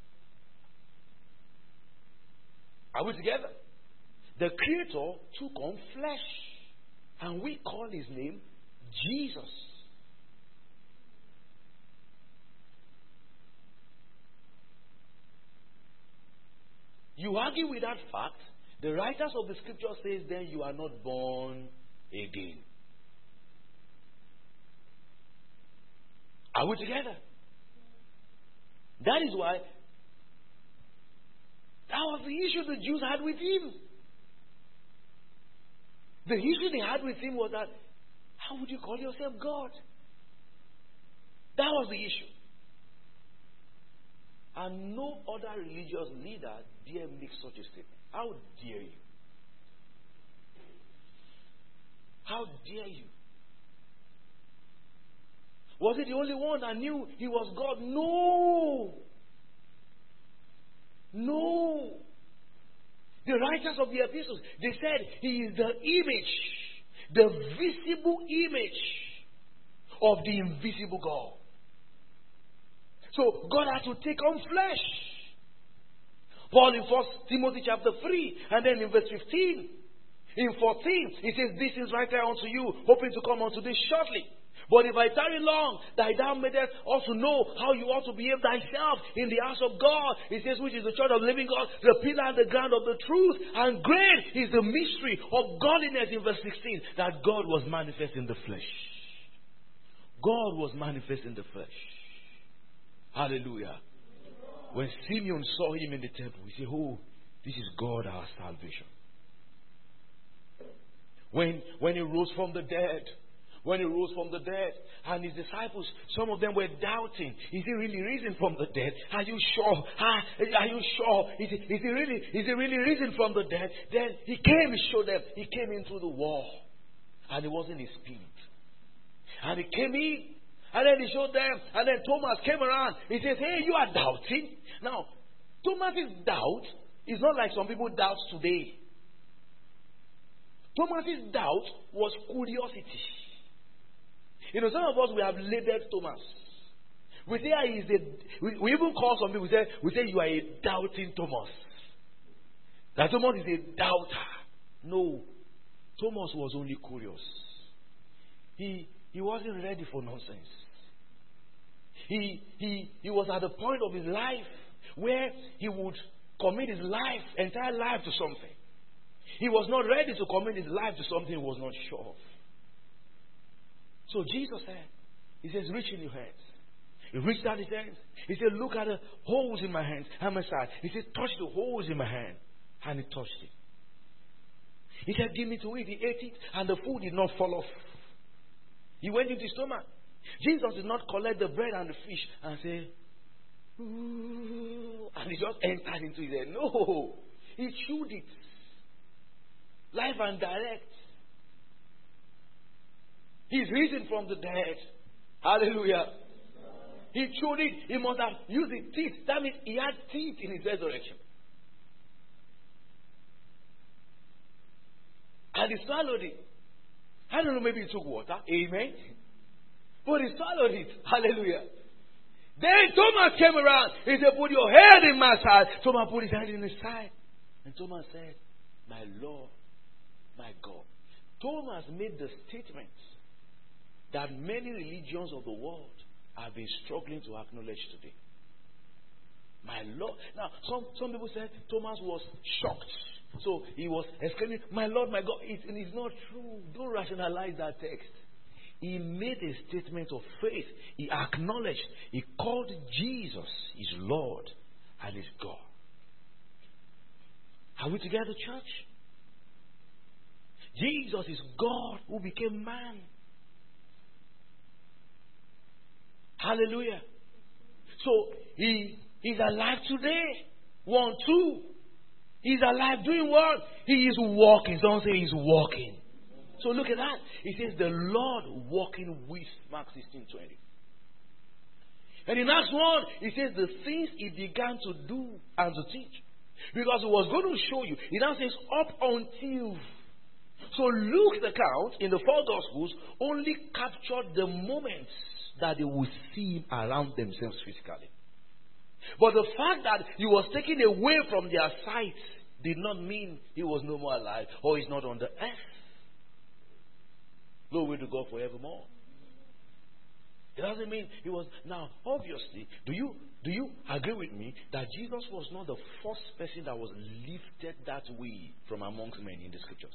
Are we together? The creator took on flesh, and we call his name Jesus. You argue with that fact, the writers of the scripture says then you are not born again. Are we together? That is why that was the issue the Jews had with him. The issue they had with him was that, how would you call yourself God? That was the issue. And no other religious leader dare make such a statement. How dare you? How dare you? Was he the only one that knew he was God? No. No. The writers of the epistles, they said he is the image, the visible image of the invisible God. So God had to take on flesh. Paul in First Timothy chapter three and then in verse fifteen. In fourteen, he says, "This is right there unto you, hoping to come unto this shortly. But if I tarry long, that thou mayest also know how you ought to behave thyself in the house of God." It says, which is the church of the living God, the pillar and the ground of the truth. And great is the mystery of godliness in verse sixteen, that God was manifest in the flesh. God was manifest in the flesh. Hallelujah. When Simeon saw him in the temple, he said, "Oh, this is God our salvation." When, when he rose from the dead. When he rose from the dead. And his disciples, some of them were doubting. Is he really risen from the dead? Are you sure? Ah, are you sure? Is he, is he really, is he really risen from the dead? Then he came, he showed them. He came in through the wall. And it wasn't his spirit. And he came in. And then he showed them. And then Thomas came around. He says, hey, you are doubting. Now, Thomas's doubt is not like some people doubt today. Thomas's doubt was curiosity. You know, some of us, we have labeled Thomas. We say he is a, we, we even call some people, we say, we say you are a doubting Thomas. That Thomas is a doubter. No. Thomas was only curious. He, he wasn't ready for nonsense. He, he, he was at the point of his life where he would commit his life, entire life to something. He was not ready to commit his life to something he was not sure of. So Jesus said, he says, reach in your hands. He reached out his hands. He said, look at the holes in my hands and my side. He said, touch the holes in my hand. And he touched it. He said, give me to eat. He ate it and the food did not fall off. He went into his stomach. Jesus did not collect the bread and the fish and say, ooh, and he just entered into his head. No. He chewed it. Live and direct. He's risen from the dead. Hallelujah. He chewed it. He must have used his teeth. That means he had teeth in his resurrection. And he swallowed it. I don't know, maybe he took water. Amen. But he swallowed it. Hallelujah. Then Thomas came around. He said, put your head in my side. Thomas put his hand in his side. And Thomas said, my Lord, my God. Thomas made the statement that many religions of the world have been struggling to acknowledge today. My Lord. Now, some, some people said Thomas was shocked. So he was exclaiming, my Lord, my God. It, it is not true. Don't rationalize that text. He made a statement of faith. He acknowledged. He called Jesus his Lord and his God. Are we together, church? Jesus is God who became man. Hallelujah. So he is alive today. One, two. He's alive doing what? He is walking. Someone say he's walking. So look at that. It says the Lord walking with. Mark sixteen twenty. And in Acts one, it says the things he began to do and to teach. Because he was going to show you. It now says up until. So Luke's account in the four Gospels only captured the moments that they would see him around themselves physically. But the fact that he was taken away from their sight did not mean he was no more alive or he's not on the earth. Glory to God forevermore. It doesn't mean he was. Now, obviously, do you do you agree with me that Jesus was not the first person that was lifted that way from amongst men in the scriptures?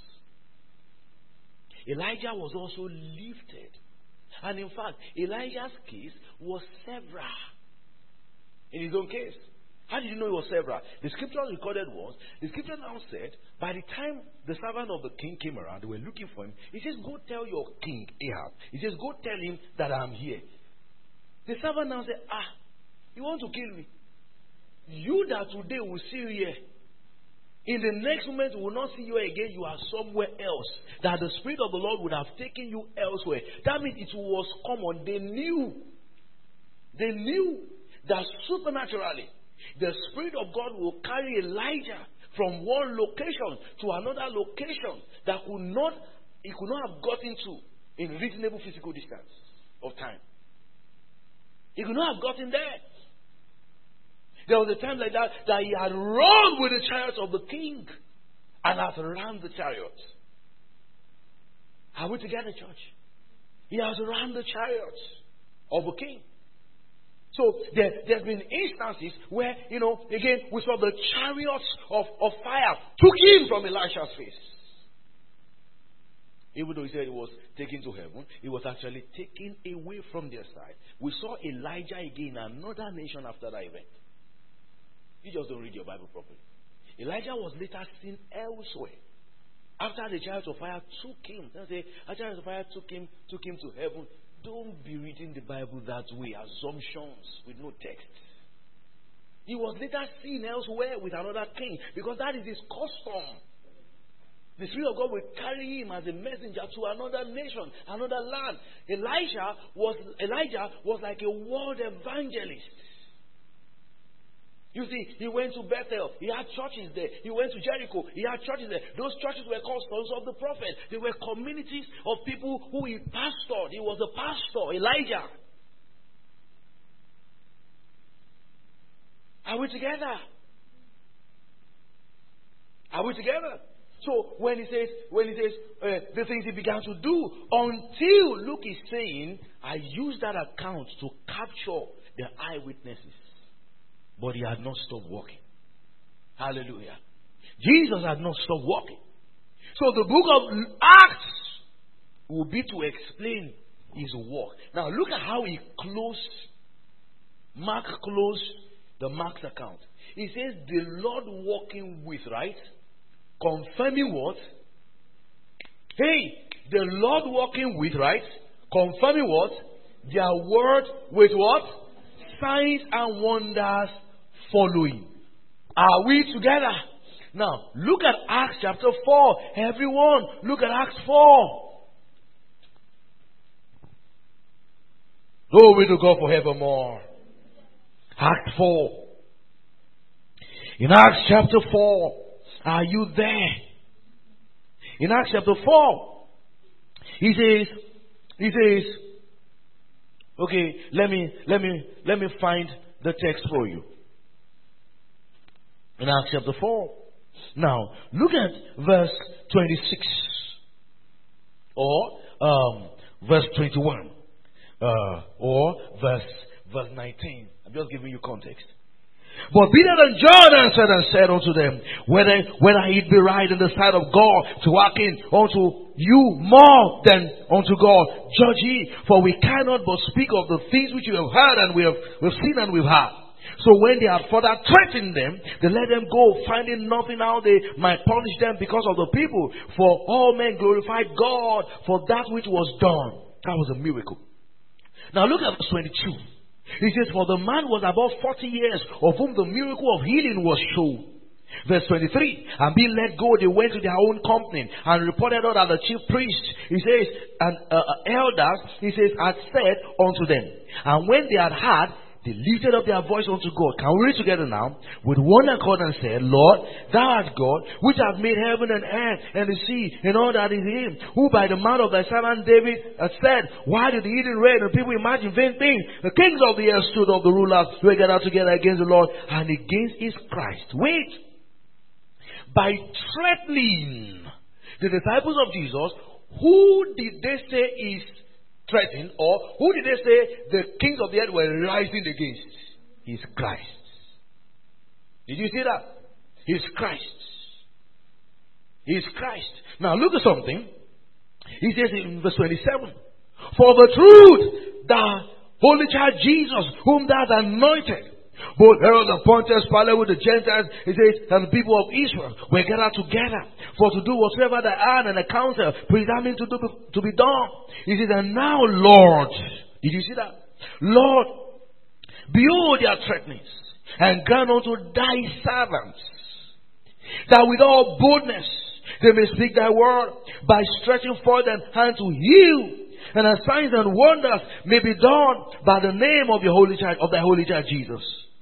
Elijah was also lifted. And in fact, Elijah's case was several. In his own case. How did you know it was several? The scripture recorded was, the scripture now said, by the time the servant of the king came around, they were looking for him. He says, go tell your king, Ahab. He says, go tell him that I'm here. The servant now said, ah, you want to kill me? You that today will see you here. In the next moment, we will not see you again. You are somewhere else. That the Spirit of the Lord would have taken you elsewhere. That means it was common. They knew. They knew that supernaturally, the Spirit of God will carry Elijah from one location to another location that could not, he could not have gotten to in reasonable physical distance of time. He could not have gotten there. There was a time like that that he had run with the chariots of the king and has ran the chariots. Are we together, church? He has ran the chariots of the king. So there, there's been instances where, you know, again, we saw the chariots of, of fire took him from Elisha's face. Even though he said he was taken to heaven, he was actually taken away from their side. We saw Elijah again in another nation after that event. You just don't read your Bible properly. Elijah was later seen elsewhere After the chariot of fire took him, they say, after the chariot of fire took him, took him to heaven. Don't be reading the Bible that way, assumptions with no text. He was later seen elsewhere with another king because that is his custom. The Spirit of God will carry him as a messenger to another nation, another land. Elijah was Elijah was like a world evangelist. You see, he went to Bethel. He had churches there. He went to Jericho. He had churches there. Those churches were called sons of the prophet. They were communities of people who he pastored. He was a pastor, Elijah. Are we together? Are we together? So when he says, when he says uh, the things he began to do, until Luke is saying, I use that account to capture the eyewitnesses. But he had not stopped walking. Hallelujah. Jesus had not stopped walking. So the book of Acts will be to explain his walk. Now look at how he closed, Mark closed the Mark's account. He says the Lord walking with, right? Confirming what? Hey, the Lord walking with, right? Confirming what? Their word with what? Signs and wonders following. Are we together? Now, look at Acts chapter four. Everyone, look at Acts four. Glory to God forevermore. Acts four. In Acts chapter four, are you there? In Acts chapter four, he says, he says, okay, let me, let me, let me find the text for you. In Acts chapter four. Now, look at verse twenty-six. Or, um, verse twenty-one. Uh, or verse, verse nineteen. I'm just giving you context. But Peter and John answered and said unto them, Whether, whether it be right in the sight of God to hearken unto you more than unto God, judge ye, for we cannot but speak of the things which you have heard and we have we've seen and we've heard. So when they had further threatened them, they let them go, finding nothing how they might punish them because of the people. For all men glorified God for that which was done. That was a miracle. Now look at verse twenty-two. He says, For the man was about forty years, of whom the miracle of healing was shown. Verse twenty-three. And being let go, they went to their own company and reported out that the chief priests, he says, and uh, elders, he says, had said unto them. And when they had heard, they lifted up their voice unto God. Can we read together now? With one accord and said, Lord, thou art God, which hath made heaven and earth and the sea and all that is in him, who by the mouth of thy servant David hath said, Why did the heathen reign and people imagine vain things? The kings of the earth stood of the rulers were gathered together against the Lord and against his Christ. Wait. By threatening the disciples of Jesus, who did they say is threatened, or who did they say the kings of the earth were rising against? His Christ. Did you see that? His Christ. His Christ. Now look at something. He says in verse twenty-seven, For the truth, the Holy Child Jesus, whom thou hast anointed, both Herod and Pontius Pilate with the Gentiles, he says, and the people of Israel were gathered together for to do whatsoever they had and the council predetermined to do to be done. He says, and now, Lord, did you see that? Lord, behold their threatenings, and grant unto thy servants that with all boldness they may speak thy word by stretching forth an hand to heal, and as signs and wonders may be done by the name of your holy child, of thy holy child Jesus.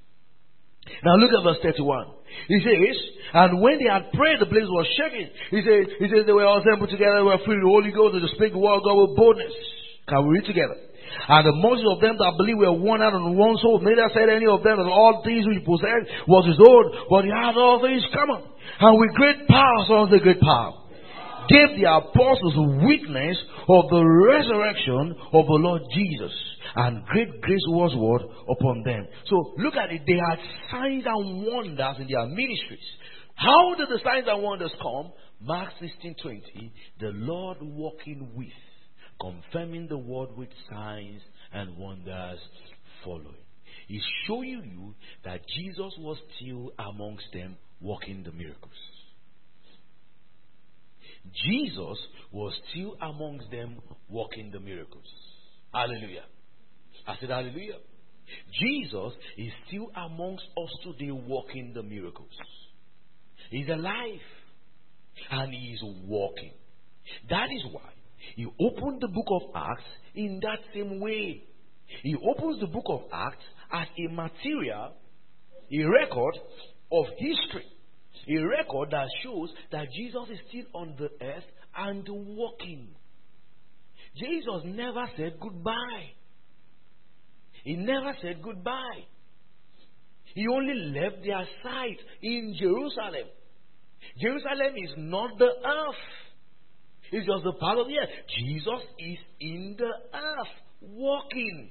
Now look at verse thirty-one. He says, and when they had prayed, the place was shaking. He says, he says they were all assembled together, they were filled with the Holy Ghost, and to speak the word of God with boldness. Can we read together? And the multitude of them that believed were one out on one soul. Neither said any of them that all things which he possessed was his own, but he had all things common. And with great power, sons of great power, gave the apostles witness of the resurrection of the Lord Jesus, and great grace was what upon them. So look at it. They had signs and wonders in their ministries. How did the signs and wonders come? Mark sixteen twenty. The Lord walking with, confirming the word with signs and wonders following. He's showing you that Jesus was still amongst them working the miracles. Jesus was still amongst them working the miracles. Hallelujah. I said hallelujah. Jesus is still amongst us today working the miracles. He's alive and he is walking. That is why he opened the book of Acts in that same way. He opens the book of Acts as a material, a record of history. A record that shows that Jesus is still on the earth and walking. Jesus never said goodbye. He never said goodbye. He only left their sight in Jerusalem. Jerusalem is not the earth. It's just the part of the earth. Jesus is in the earth, walking.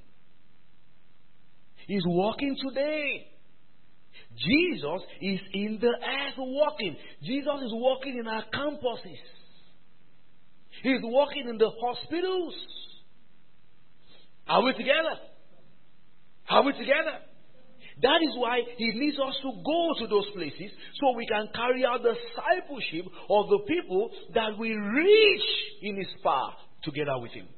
He's walking today. Jesus is in the earth walking. Jesus is walking in our campuses. He's walking in the hospitals. Are we together? Are we together? That is why he needs us to go to those places so we can carry out the discipleship of the people that we reach in his power together with him.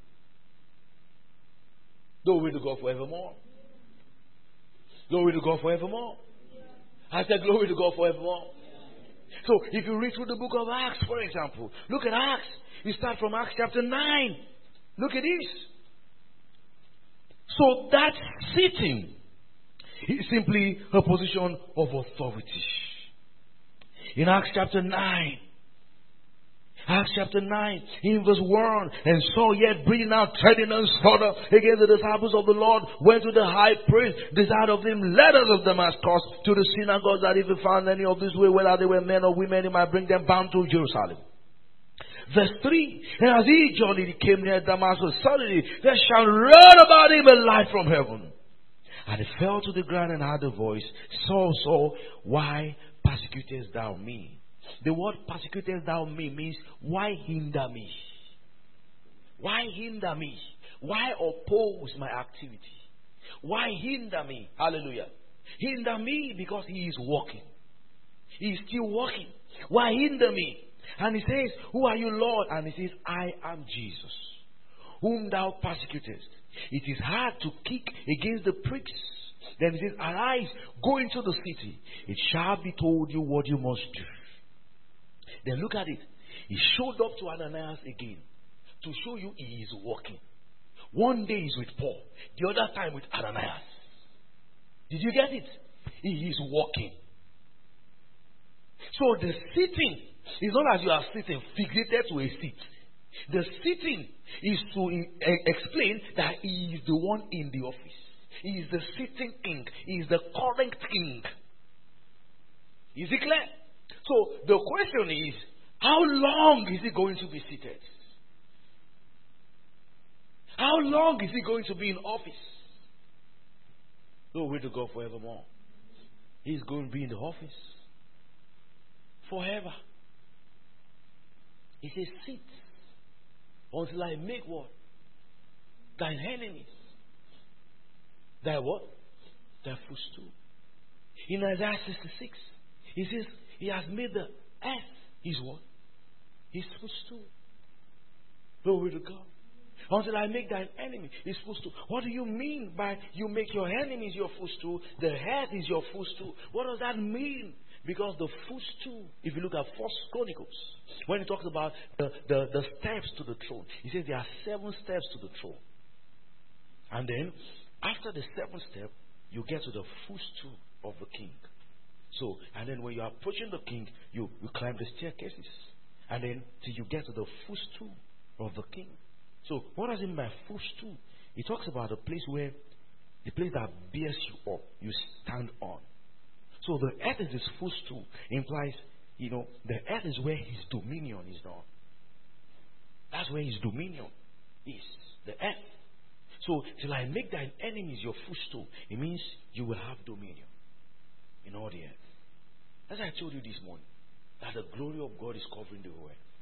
Glory to God forevermore. Glory to God forevermore. I said glory to God forevermore. So if you read through the book of Acts, for example, look at Acts. You start from Acts chapter nine. Look at this. So that sitting is simply a position of authority. In Acts chapter nine, Acts chapter nine, in verse one, and Saul yet breathing out, treading and slaughter against the disciples of the Lord, went to the high priest, desired of him letters of Damascus to the synagogues, that if he found any of this way, whether they were men or women, he might bring them bound to Jerusalem. Verse three, and as he journeyed, he came near Damascus. Suddenly there shall run about him a light from heaven. And he fell to the ground and heard a voice, Saul, Saul, why persecutest thou me? The word persecutest thou me means, why hinder me? Why hinder me? Why oppose my activity? Why hinder me? Hallelujah. Hinder me because he is walking. He is still walking. Why hinder me? And he says, who are you, Lord? And he says, I am Jesus, whom thou persecutest. It is hard to kick against the pricks. Then he says, arise, go into the city. It shall be told you what you must do. Then look at it. He showed up to Ananias again to show you he is walking. One day is with Paul, the other time with Ananias. Did you get it? He is walking. So the sitting is not as you are sitting, fixated to a seat. The sitting is to explain that he is the one in the office. He is the sitting king. He is the current king. Is it clear? So the question is, how long is he going to be seated? How long is he going to be in office? Glory to God forevermore. He's going to be in the office forever. He says, sit until I make what? Thine enemies. Thy what? Thy footstool. In Isaiah sixty-six, he says, he has made the earth his what? His footstool. Glory to God. Until I make thine enemy his footstool. What do you mean by you make your enemies your footstool? The earth is your footstool. What does that mean? Because the footstool, if you look at First Chronicles, when he talks about the, the, the steps to the throne, he says there are seven steps to the throne. And then, after the seventh step, you get to the footstool of the king. So, and then when you are approaching the king, you, you climb the staircases. And then, till you get to the footstool of the king. So, what does it mean by footstool? He talks about a place where, the place that bears you up, you stand on. So the earth is his footstool. Implies, you know, the earth is where his dominion is done. That's where his dominion is. The earth. So till I make thine enemies your footstool, it means you will have dominion in all the earth. As I told you this morning, that the glory of God is covering the whole earth.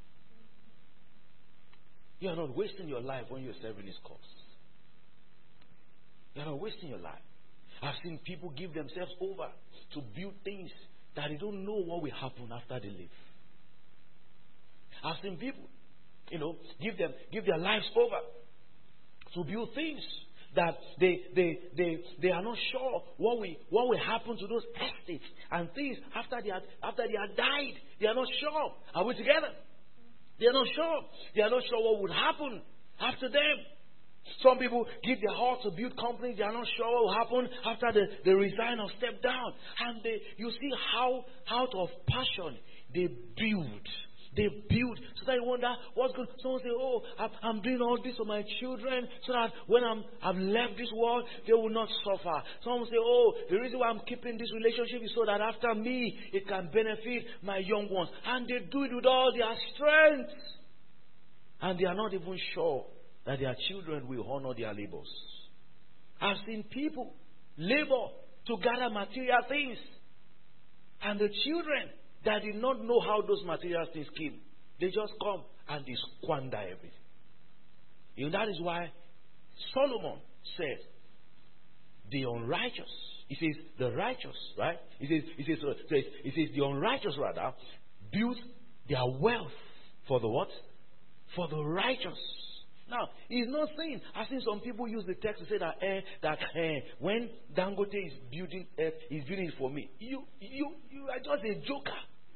You are not wasting your life when you are serving his cause. You are not wasting your life. I've seen people give themselves over to build things that they don't know what will happen after they leave. I've seen people, you know, give them give their lives over to build things that they they they they are not sure what will what will happen to those estates and things after they had after they had died. They are not sure. Are we together? They are not sure. They are not sure what would happen after them. Some people give their heart to build companies. They are not sure what will happen after they, they resign or step down. And they, you see how out of passion they build. They build. So that you wonder what's going on. Someone say, oh, I'm, I'm doing all this for my children so that when I'm, I've left this world, they will not suffer. Someone say, oh, the reason why I'm keeping this relationship is so that after me, it can benefit my young ones. And they do it with all their strength. And they are not even sure that their children will honor their labors. I've seen people labor to gather material things. And the children that did not know how those material things came, they just come and they squander everything. You know, that is why Solomon said, the unrighteous, he says the righteous, right? He says, he says, he says the unrighteous rather build their wealth for the what? For the righteous. Now, he's not saying, I've seen some people use the text to say that eh, that eh, when Dangote is building eh, is building it for me. You, you, you are just a joker.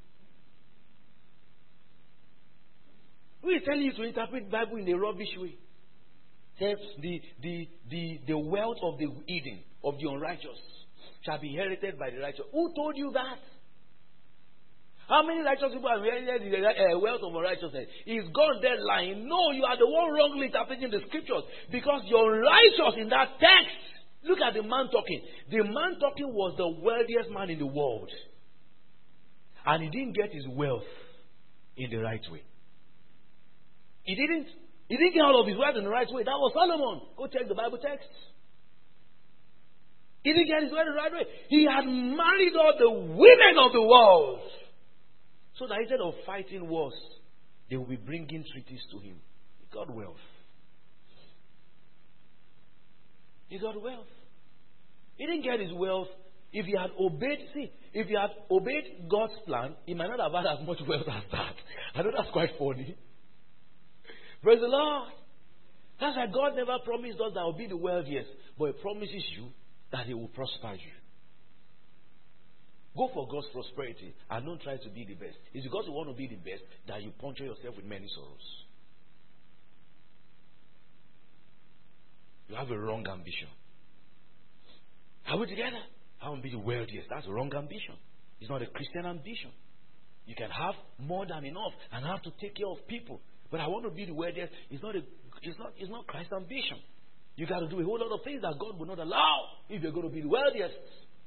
We tell you to interpret the Bible in a rubbish way. Say the, the, the, the wealth of the Eden, of the unrighteous, shall be inherited by the righteous. Who told you that? How many righteous people have inherited the uh, wealth of unrighteousness? Is God there lying? No, you are the one wrongly interpreting the scriptures. Because the unrighteous in that text, look at the man talking. The man talking was the wealthiest man in the world. And he didn't get his wealth in the right way. He didn't. He didn't get all of his wealth in the right way. That was Solomon. Go check the Bible texts. He didn't get his wealth in the right way. He had married all the women of the world. So that instead of fighting wars, they will be bringing treaties to him. He got wealth. He got wealth. He didn't get his wealth. If he had obeyed, see, if he had obeyed God's plan, he might not have had as much wealth as that. I know that's quite funny. Praise the Lord. That's why God never promised us that I will be the wealthiest, but He promises you that He will prosper you. Go for God's prosperity and don't try to be the best. It's because you want to be the best that you puncture yourself with many sorrows. You have a wrong ambition. Are we together? I want to be the wealthiest. That's a wrong ambition. It's not a Christian ambition. You can have more than enough and have to take care of people. But I want to be the wealthiest. It's not a, it's not, it's not Christ's ambition. You got to do a whole lot of things that God will not allow if you're going to be the wealthiest.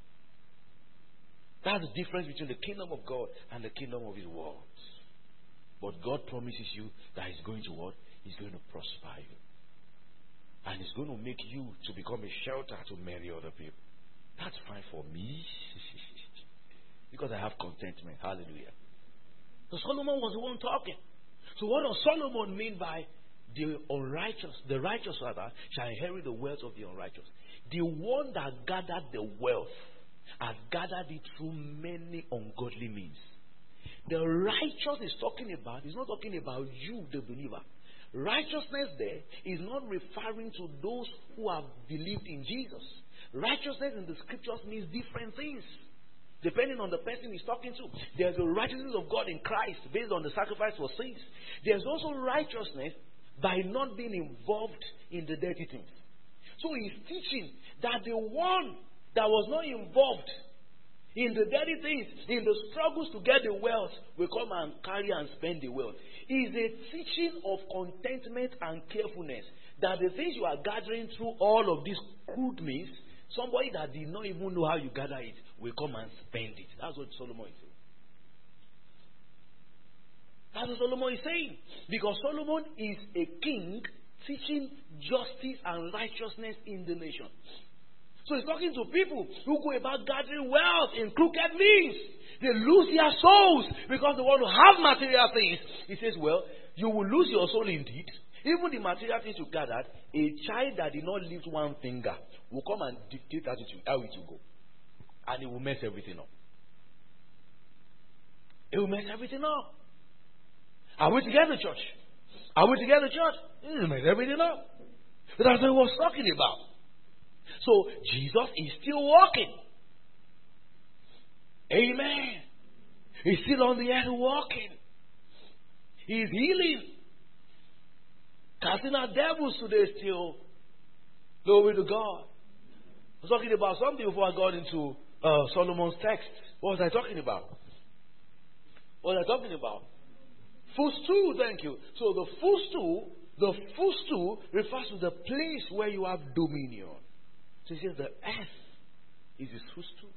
That's the difference between the kingdom of God and the kingdom of His world. But God promises you that He's going to what? He's going to prosper you. And He's going to make you to become a shelter to many other people. That's fine for me. Because I have contentment. Hallelujah. So Solomon was the one talking. So what does Solomon mean by the unrighteous? The righteous rather shall inherit the wealth of the unrighteous. The one that gathered the wealth has gathered it through many ungodly means. The righteous is talking about, is not talking about you, the believer. Righteousness there is not referring to those who have believed in Jesus. Righteousness in the scriptures means different things, depending on the person he's talking to. There's the righteousness of God in Christ based on the sacrifice for sins. There's also righteousness by not being involved in the dirty things. So he's teaching that the one that was not involved in the dirty things, in the struggles to get the wealth, will come and carry and spend the wealth. Is a teaching of contentment and carefulness. That the things you are gathering through all of these crude means, somebody that did not even know how you gather it will come and spend it. That's what Solomon is saying. That's what Solomon is saying. Because Solomon is a king teaching justice and righteousness in the nation. So he's talking to people who go about gathering wealth in crooked means. They lose their souls because they want to have material things. He says, well, you will lose your soul indeed. Even the material things you gathered, a child that did not lift one finger will come and dictate how it will go. And it will mess everything up. It will mess everything up. Are we together, church? Are we together, church? This made everything up. That's what he was talking about. So Jesus is still walking. Amen. He's still on the earth walking. He's healing. Casting out devils today still. Glory to God. I was talking about something before I got into uh, Solomon's text. What was I talking about? What was I talking about? Footstool, thank you. So the footstool, the footstool refers to the place where you have dominion. So he says the earth is his footstool.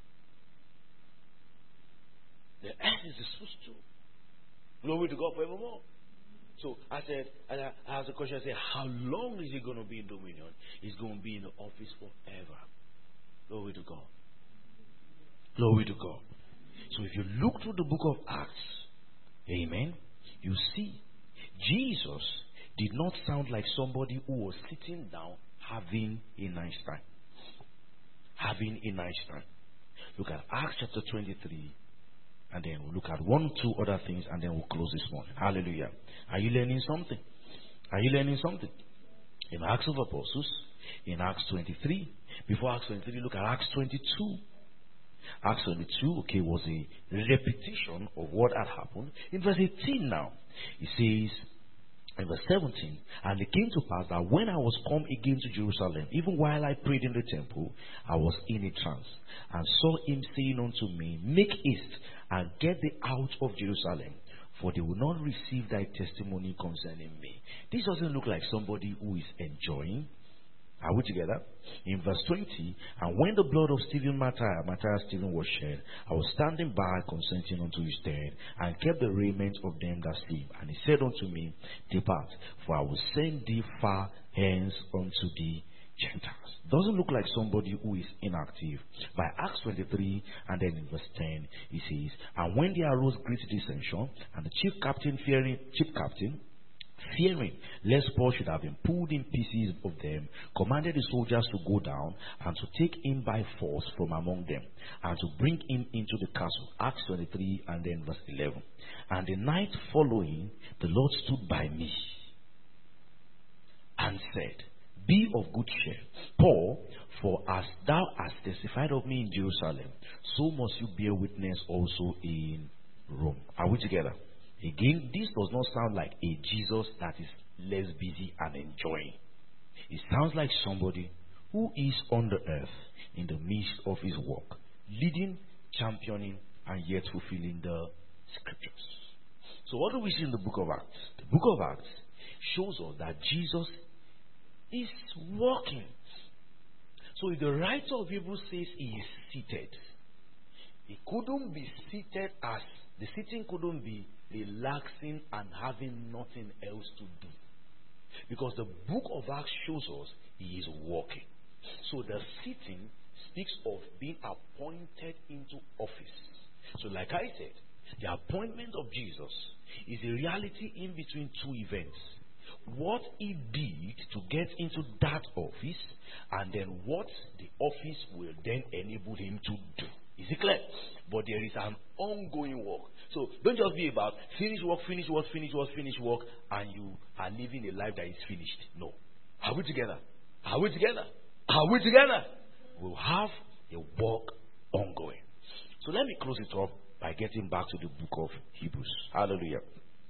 The earth is his footstool. Glory to God forevermore. So I said, and I asked the question, I said, how long is he going to be in dominion? He's going to be in the office forever. Glory to God. Glory to God. So if you look through the book of Acts, amen, you see, Jesus did not sound like somebody who was sitting down having a nice time. Having a nice time. Look at Acts chapter twenty-three. And then we'll look at one, two other things, and then we'll close this morning. Hallelujah. Are you learning something? Are you learning something? In Acts of Apostles, in Acts twenty-three, before Acts twenty-three, look at Acts twenty-two. Acts twenty-two, okay, was a repetition of what had happened. In verse eighteen now, it says, in verse seventeen, and it came to pass that when I was come again to Jerusalem, even while I prayed in the temple, I was in a trance, and saw him saying unto me, make haste, and get thee out of Jerusalem, for they will not receive thy testimony concerning me. This doesn't look like somebody who is enjoying. Are we together? In verse twenty, and when the blood of Stephen Matthias, Matthias Stephen was shed, I was standing by consenting unto his death, and kept the raiment of them that sleep. And he said unto me, depart, for I will send thee far hence unto the Gentiles. Doesn't look like somebody who is inactive. By Acts twenty-three, and then in verse ten, he says, and when there arose great dissension, and the chief captain fearing, chief captain, fearing lest Paul should have been pulled in pieces of them, commanded the soldiers to go down and to take him by force from among them, and to bring him into the castle. Acts twenty-three, and then verse eleven. And the night following, the Lord stood by me and said, be of good cheer, Paul, for as thou hast testified of me in Jerusalem, so must you bear witness also in Rome. Are we together? Again, this does not sound like a Jesus that is less busy and enjoying. It sounds like somebody who is on the earth in the midst of his work, leading, championing, and yet fulfilling the scriptures. So what do we see in the book of Acts? The book of Acts shows us that Jesus is walking. So if the writer of Hebrews says he is seated, he couldn't be seated as the sitting couldn't be relaxing and having nothing else to do. Because the book of Acts shows us he is walking. So the sitting speaks of being appointed into office. So like I said, the appointment of Jesus is a reality in between two events. What he did to get into that office, and then what the office will then enable him to do. Is it clear? But there is an ongoing work. So don't just be about finish work, finish work, finish work, finish work, and you are living a life that is finished. No. Are we together? Are we together? Are we together? We'll have a work ongoing. So let me close it up by getting back to the book of Hebrews. Hallelujah.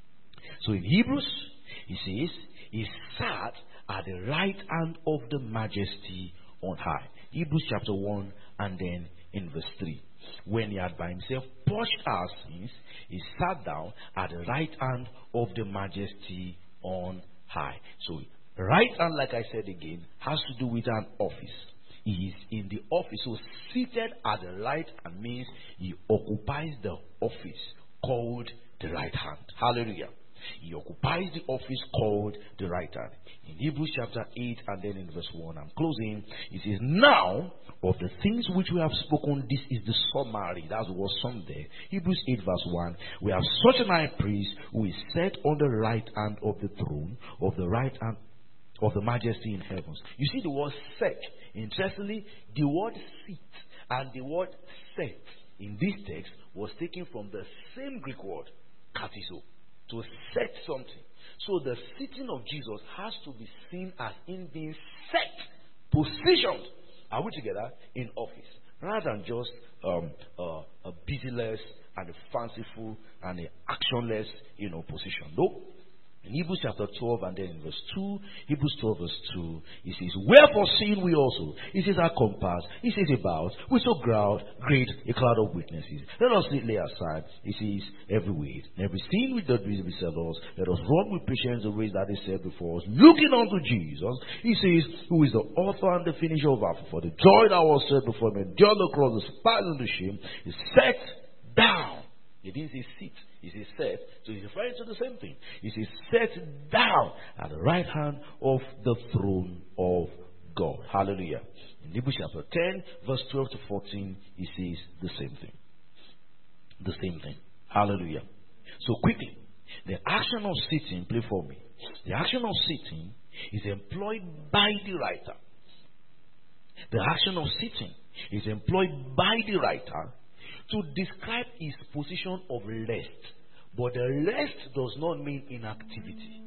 So in Hebrews, he says, he sat at the right hand of the majesty on high. Hebrews chapter one, and then in verse three. When he had by himself purged our sins, he sat down at the right hand of the majesty on high. So right hand, like I said again, has to do with an office. He is in the office. So seated at the right hand means he occupies the office called the right hand. Hallelujah. He occupies the office called the right hand. In Hebrews chapter eight, and then in verse one, I'm closing. It says, now of the things which we have spoken, this is the summary. That's what some there. Hebrews eight verse one. We have such an high priest who is set on the right hand of the throne of the right hand of the majesty in heavens. You see the word set. Interestingly, the word seat and the word set in this text was taken from the same Greek word, katizo. to set something. So the sitting of Jesus has to be seen as in being set, positioned. Are we together? In office. Rather than just um, uh, a busyless and a fanciful and a actionless, you know, position. No. In Hebrews chapter twelve and then in verse two, Hebrews twelve verse two, it says, wherefore seeing we also, it says our compass, it says about, we so ground, great a cloud of witnesses. Let us lay aside, it says, every weight, and every sin which doth beset us, let us run with patience the race that is set before us, looking unto Jesus. He says, who is the author and the finisher of our faith, for the joy that was set before him, endured the cross, despising the shame, is set down. He didn't say sit, he says set. So he's referring to the same thing. He says set down at the right hand of the throne of God. Hallelujah. In Hebrews chapter ten, verse twelve to fourteen, he says the same thing. The same thing. Hallelujah. So quickly, the action of sitting, play for me. The action of sitting is employed by the writer. The action of sitting is employed by the writer to describe his position of rest. But the rest does not mean inactivity.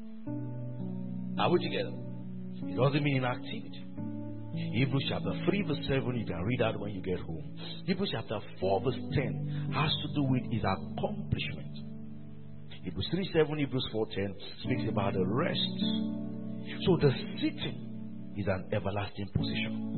Are we together? It doesn't mean inactivity. Hebrews chapter three verse seven, you can read that when you get home. Hebrews chapter four verse ten has to do with his accomplishment. Hebrews three seven, Hebrews four ten speaks about the rest. So the sitting is an everlasting position.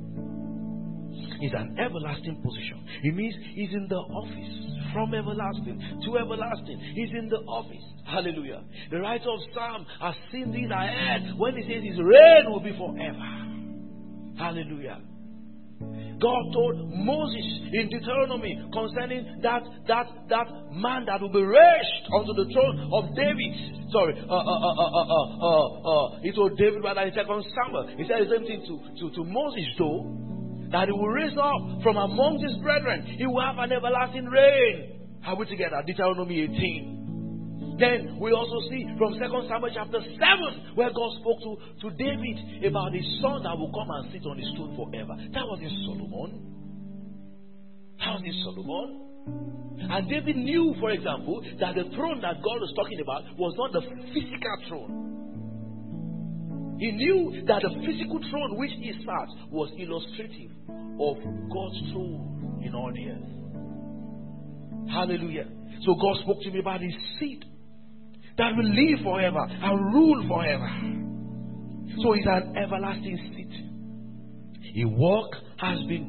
Is an everlasting position. It means he's in the office from everlasting to everlasting. He's in the office. Hallelujah. The writer of Psalm has seen this ahead when he says his reign will be forever. Hallelujah. God told Moses in Deuteronomy concerning that that that man that will be raised onto the throne of David. Sorry, uh, uh, uh, uh, uh, uh, uh, he told David rather in Second Samuel. He said the same thing to, to, to Moses though. That he will raise up from among his brethren. He will have an everlasting reign. Are we together? Deuteronomy eighteen. Then we also see from Second Samuel chapter seven, where God spoke to, to David about his son that will come and sit on his throne forever. That was in Solomon. That was in Solomon. And David knew, for example, that the throne that God was talking about was not the physical throne. He knew that the physical throne which he sat was illustrative of God's throne in all the earth. Hallelujah. So God spoke to me about his seed that will live forever and rule forever. So it's an everlasting seed. A work has been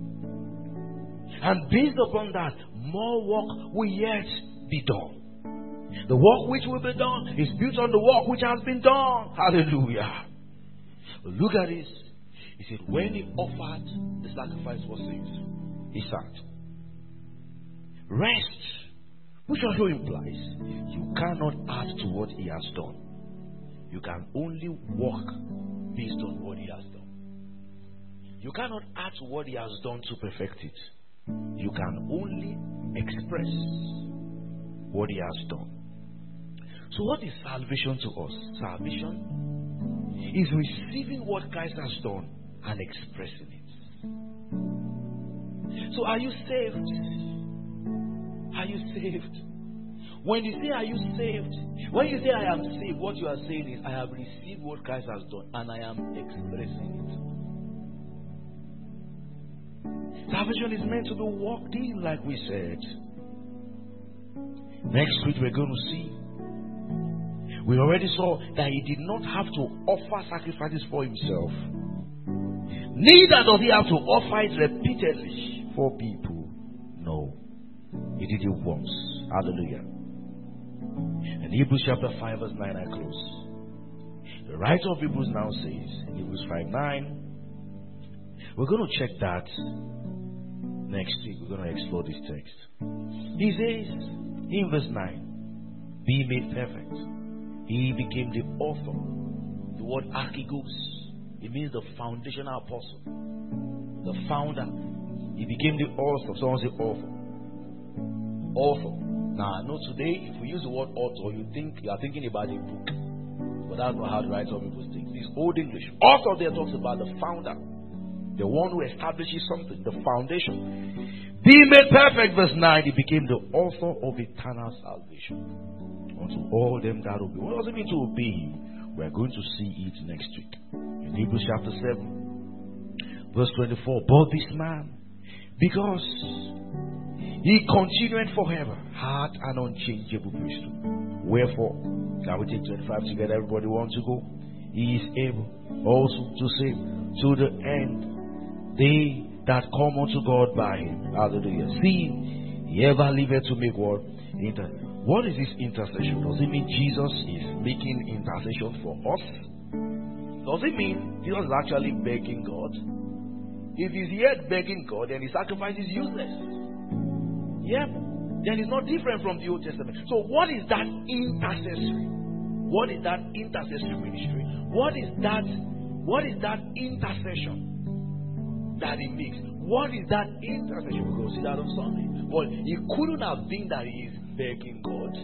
done. And based upon that, more work will yet be done. The work which will be done is built on the work which has been done. Hallelujah. Look at this. He said, when he offered the sacrifice for sins, he sat. Rest, which also implies you cannot add to what he has done. You can only walk based on what he has done. You cannot add to what he has done to perfect it. You can only express what he has done. So what is salvation to us? Salvation is receiving what Christ has done and expressing it. So are you saved? Are you saved? When you say are you saved? When you say I am saved, what you are saying is I have received what Christ has done and I am expressing it. Salvation is meant to be walked in, like we said. Next week we're going to see. We already saw that he did not have to offer sacrifices for himself. Neither does he have to offer it repeatedly for people. No. He did it once. Hallelujah. In Hebrews chapter five verse nine I close. The writer of Hebrews now says in Hebrews five nine, we're going to check that next week. We're going to explore this text. He says in verse nine, be made perfect. He became the author. The word archigos, it means the foundational apostle, the founder. He became the author. Someone say author. Author. Now I know today if we use the word author, you think you are thinking about a book. But that's not how the writer of Hebrews thinks. It's Old English. Author there talks about the founder, the one who establishes something, the foundation. Being made perfect, verse nine, he became the author of eternal salvation unto all them that obey. What does it mean to obey him? We are going to see it next week. In Hebrews chapter seven, verse twenty-four. But this man, because he continued forever, had an unchangeable priesthood. Wherefore, can we take twenty-five together? Everybody wants to go? He is able also to save to the end they that come unto God by him. Hallelujah. See, he ever liveth to make what? Inter- what is this intercession? Does it mean Jesus is making intercession for us? Does it mean Jesus is actually begging God? If he's yet begging God, then his sacrifice is useless. Yep. Then it's not different from the Old Testament. So what is that intercessory? What is that intercessory ministry? What is that? What is that intercession that he makes? What is that intercession? We're going to see that on Sunday. But it couldn't have been that he is begging God.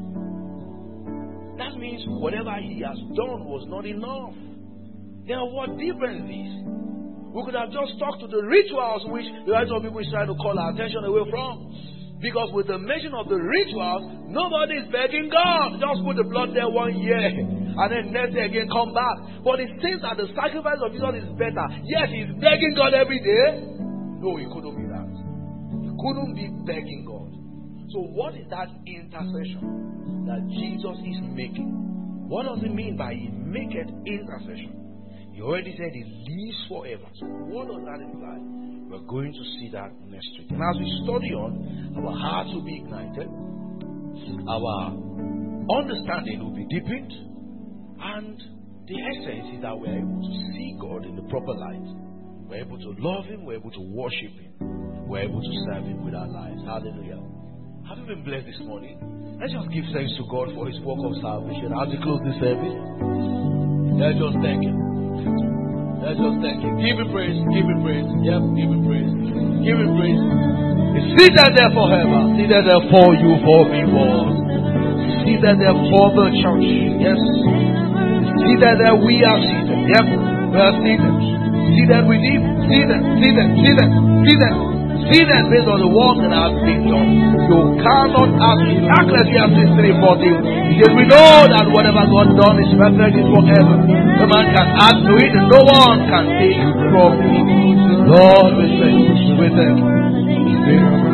That means whatever he has done was not enough. Then what difference is? We could have just talked to the rituals which the rest of people is trying to call our attention away from. Because with the mention of the rituals, nobody is begging God. Just put the blood there one year and then next year again come back. But it seems that the sacrifice of Jesus is better. Yes, he's begging God every day. No, it couldn't be that. He couldn't be begging God. So what is that intercession that Jesus is making? What does it mean by he maketh intercession? He already said he lives forever. So what does that imply? We're going to see that next week. And as we study on, our hearts will be ignited, our understanding will be deepened, and the essence is that we're able to see God in the proper light. We're able to love him, we're able to worship him, we're able to serve him with our lives. Hallelujah. Have you been blessed this morning? Let's just give thanks to God for his work of salvation. As we close this service, let's just thank him. Let's just thank him. Give him praise. Give him praise. Yep, give him praise. Give him praise. He's seated there forever. Seated there for you, for me, for us. Seated there for the church. Yes. Seated there, we are seated. Yep, we are seated. Seated with him. Seated, seated, seated, seated. Seated based on the work that has been done. You cannot ask him. Ecclesiastes three fourteen. He says, we know that whatever God done is perfect, is forever. No man can add to it, and no one can take from it. Lord, we thank you. We thank you.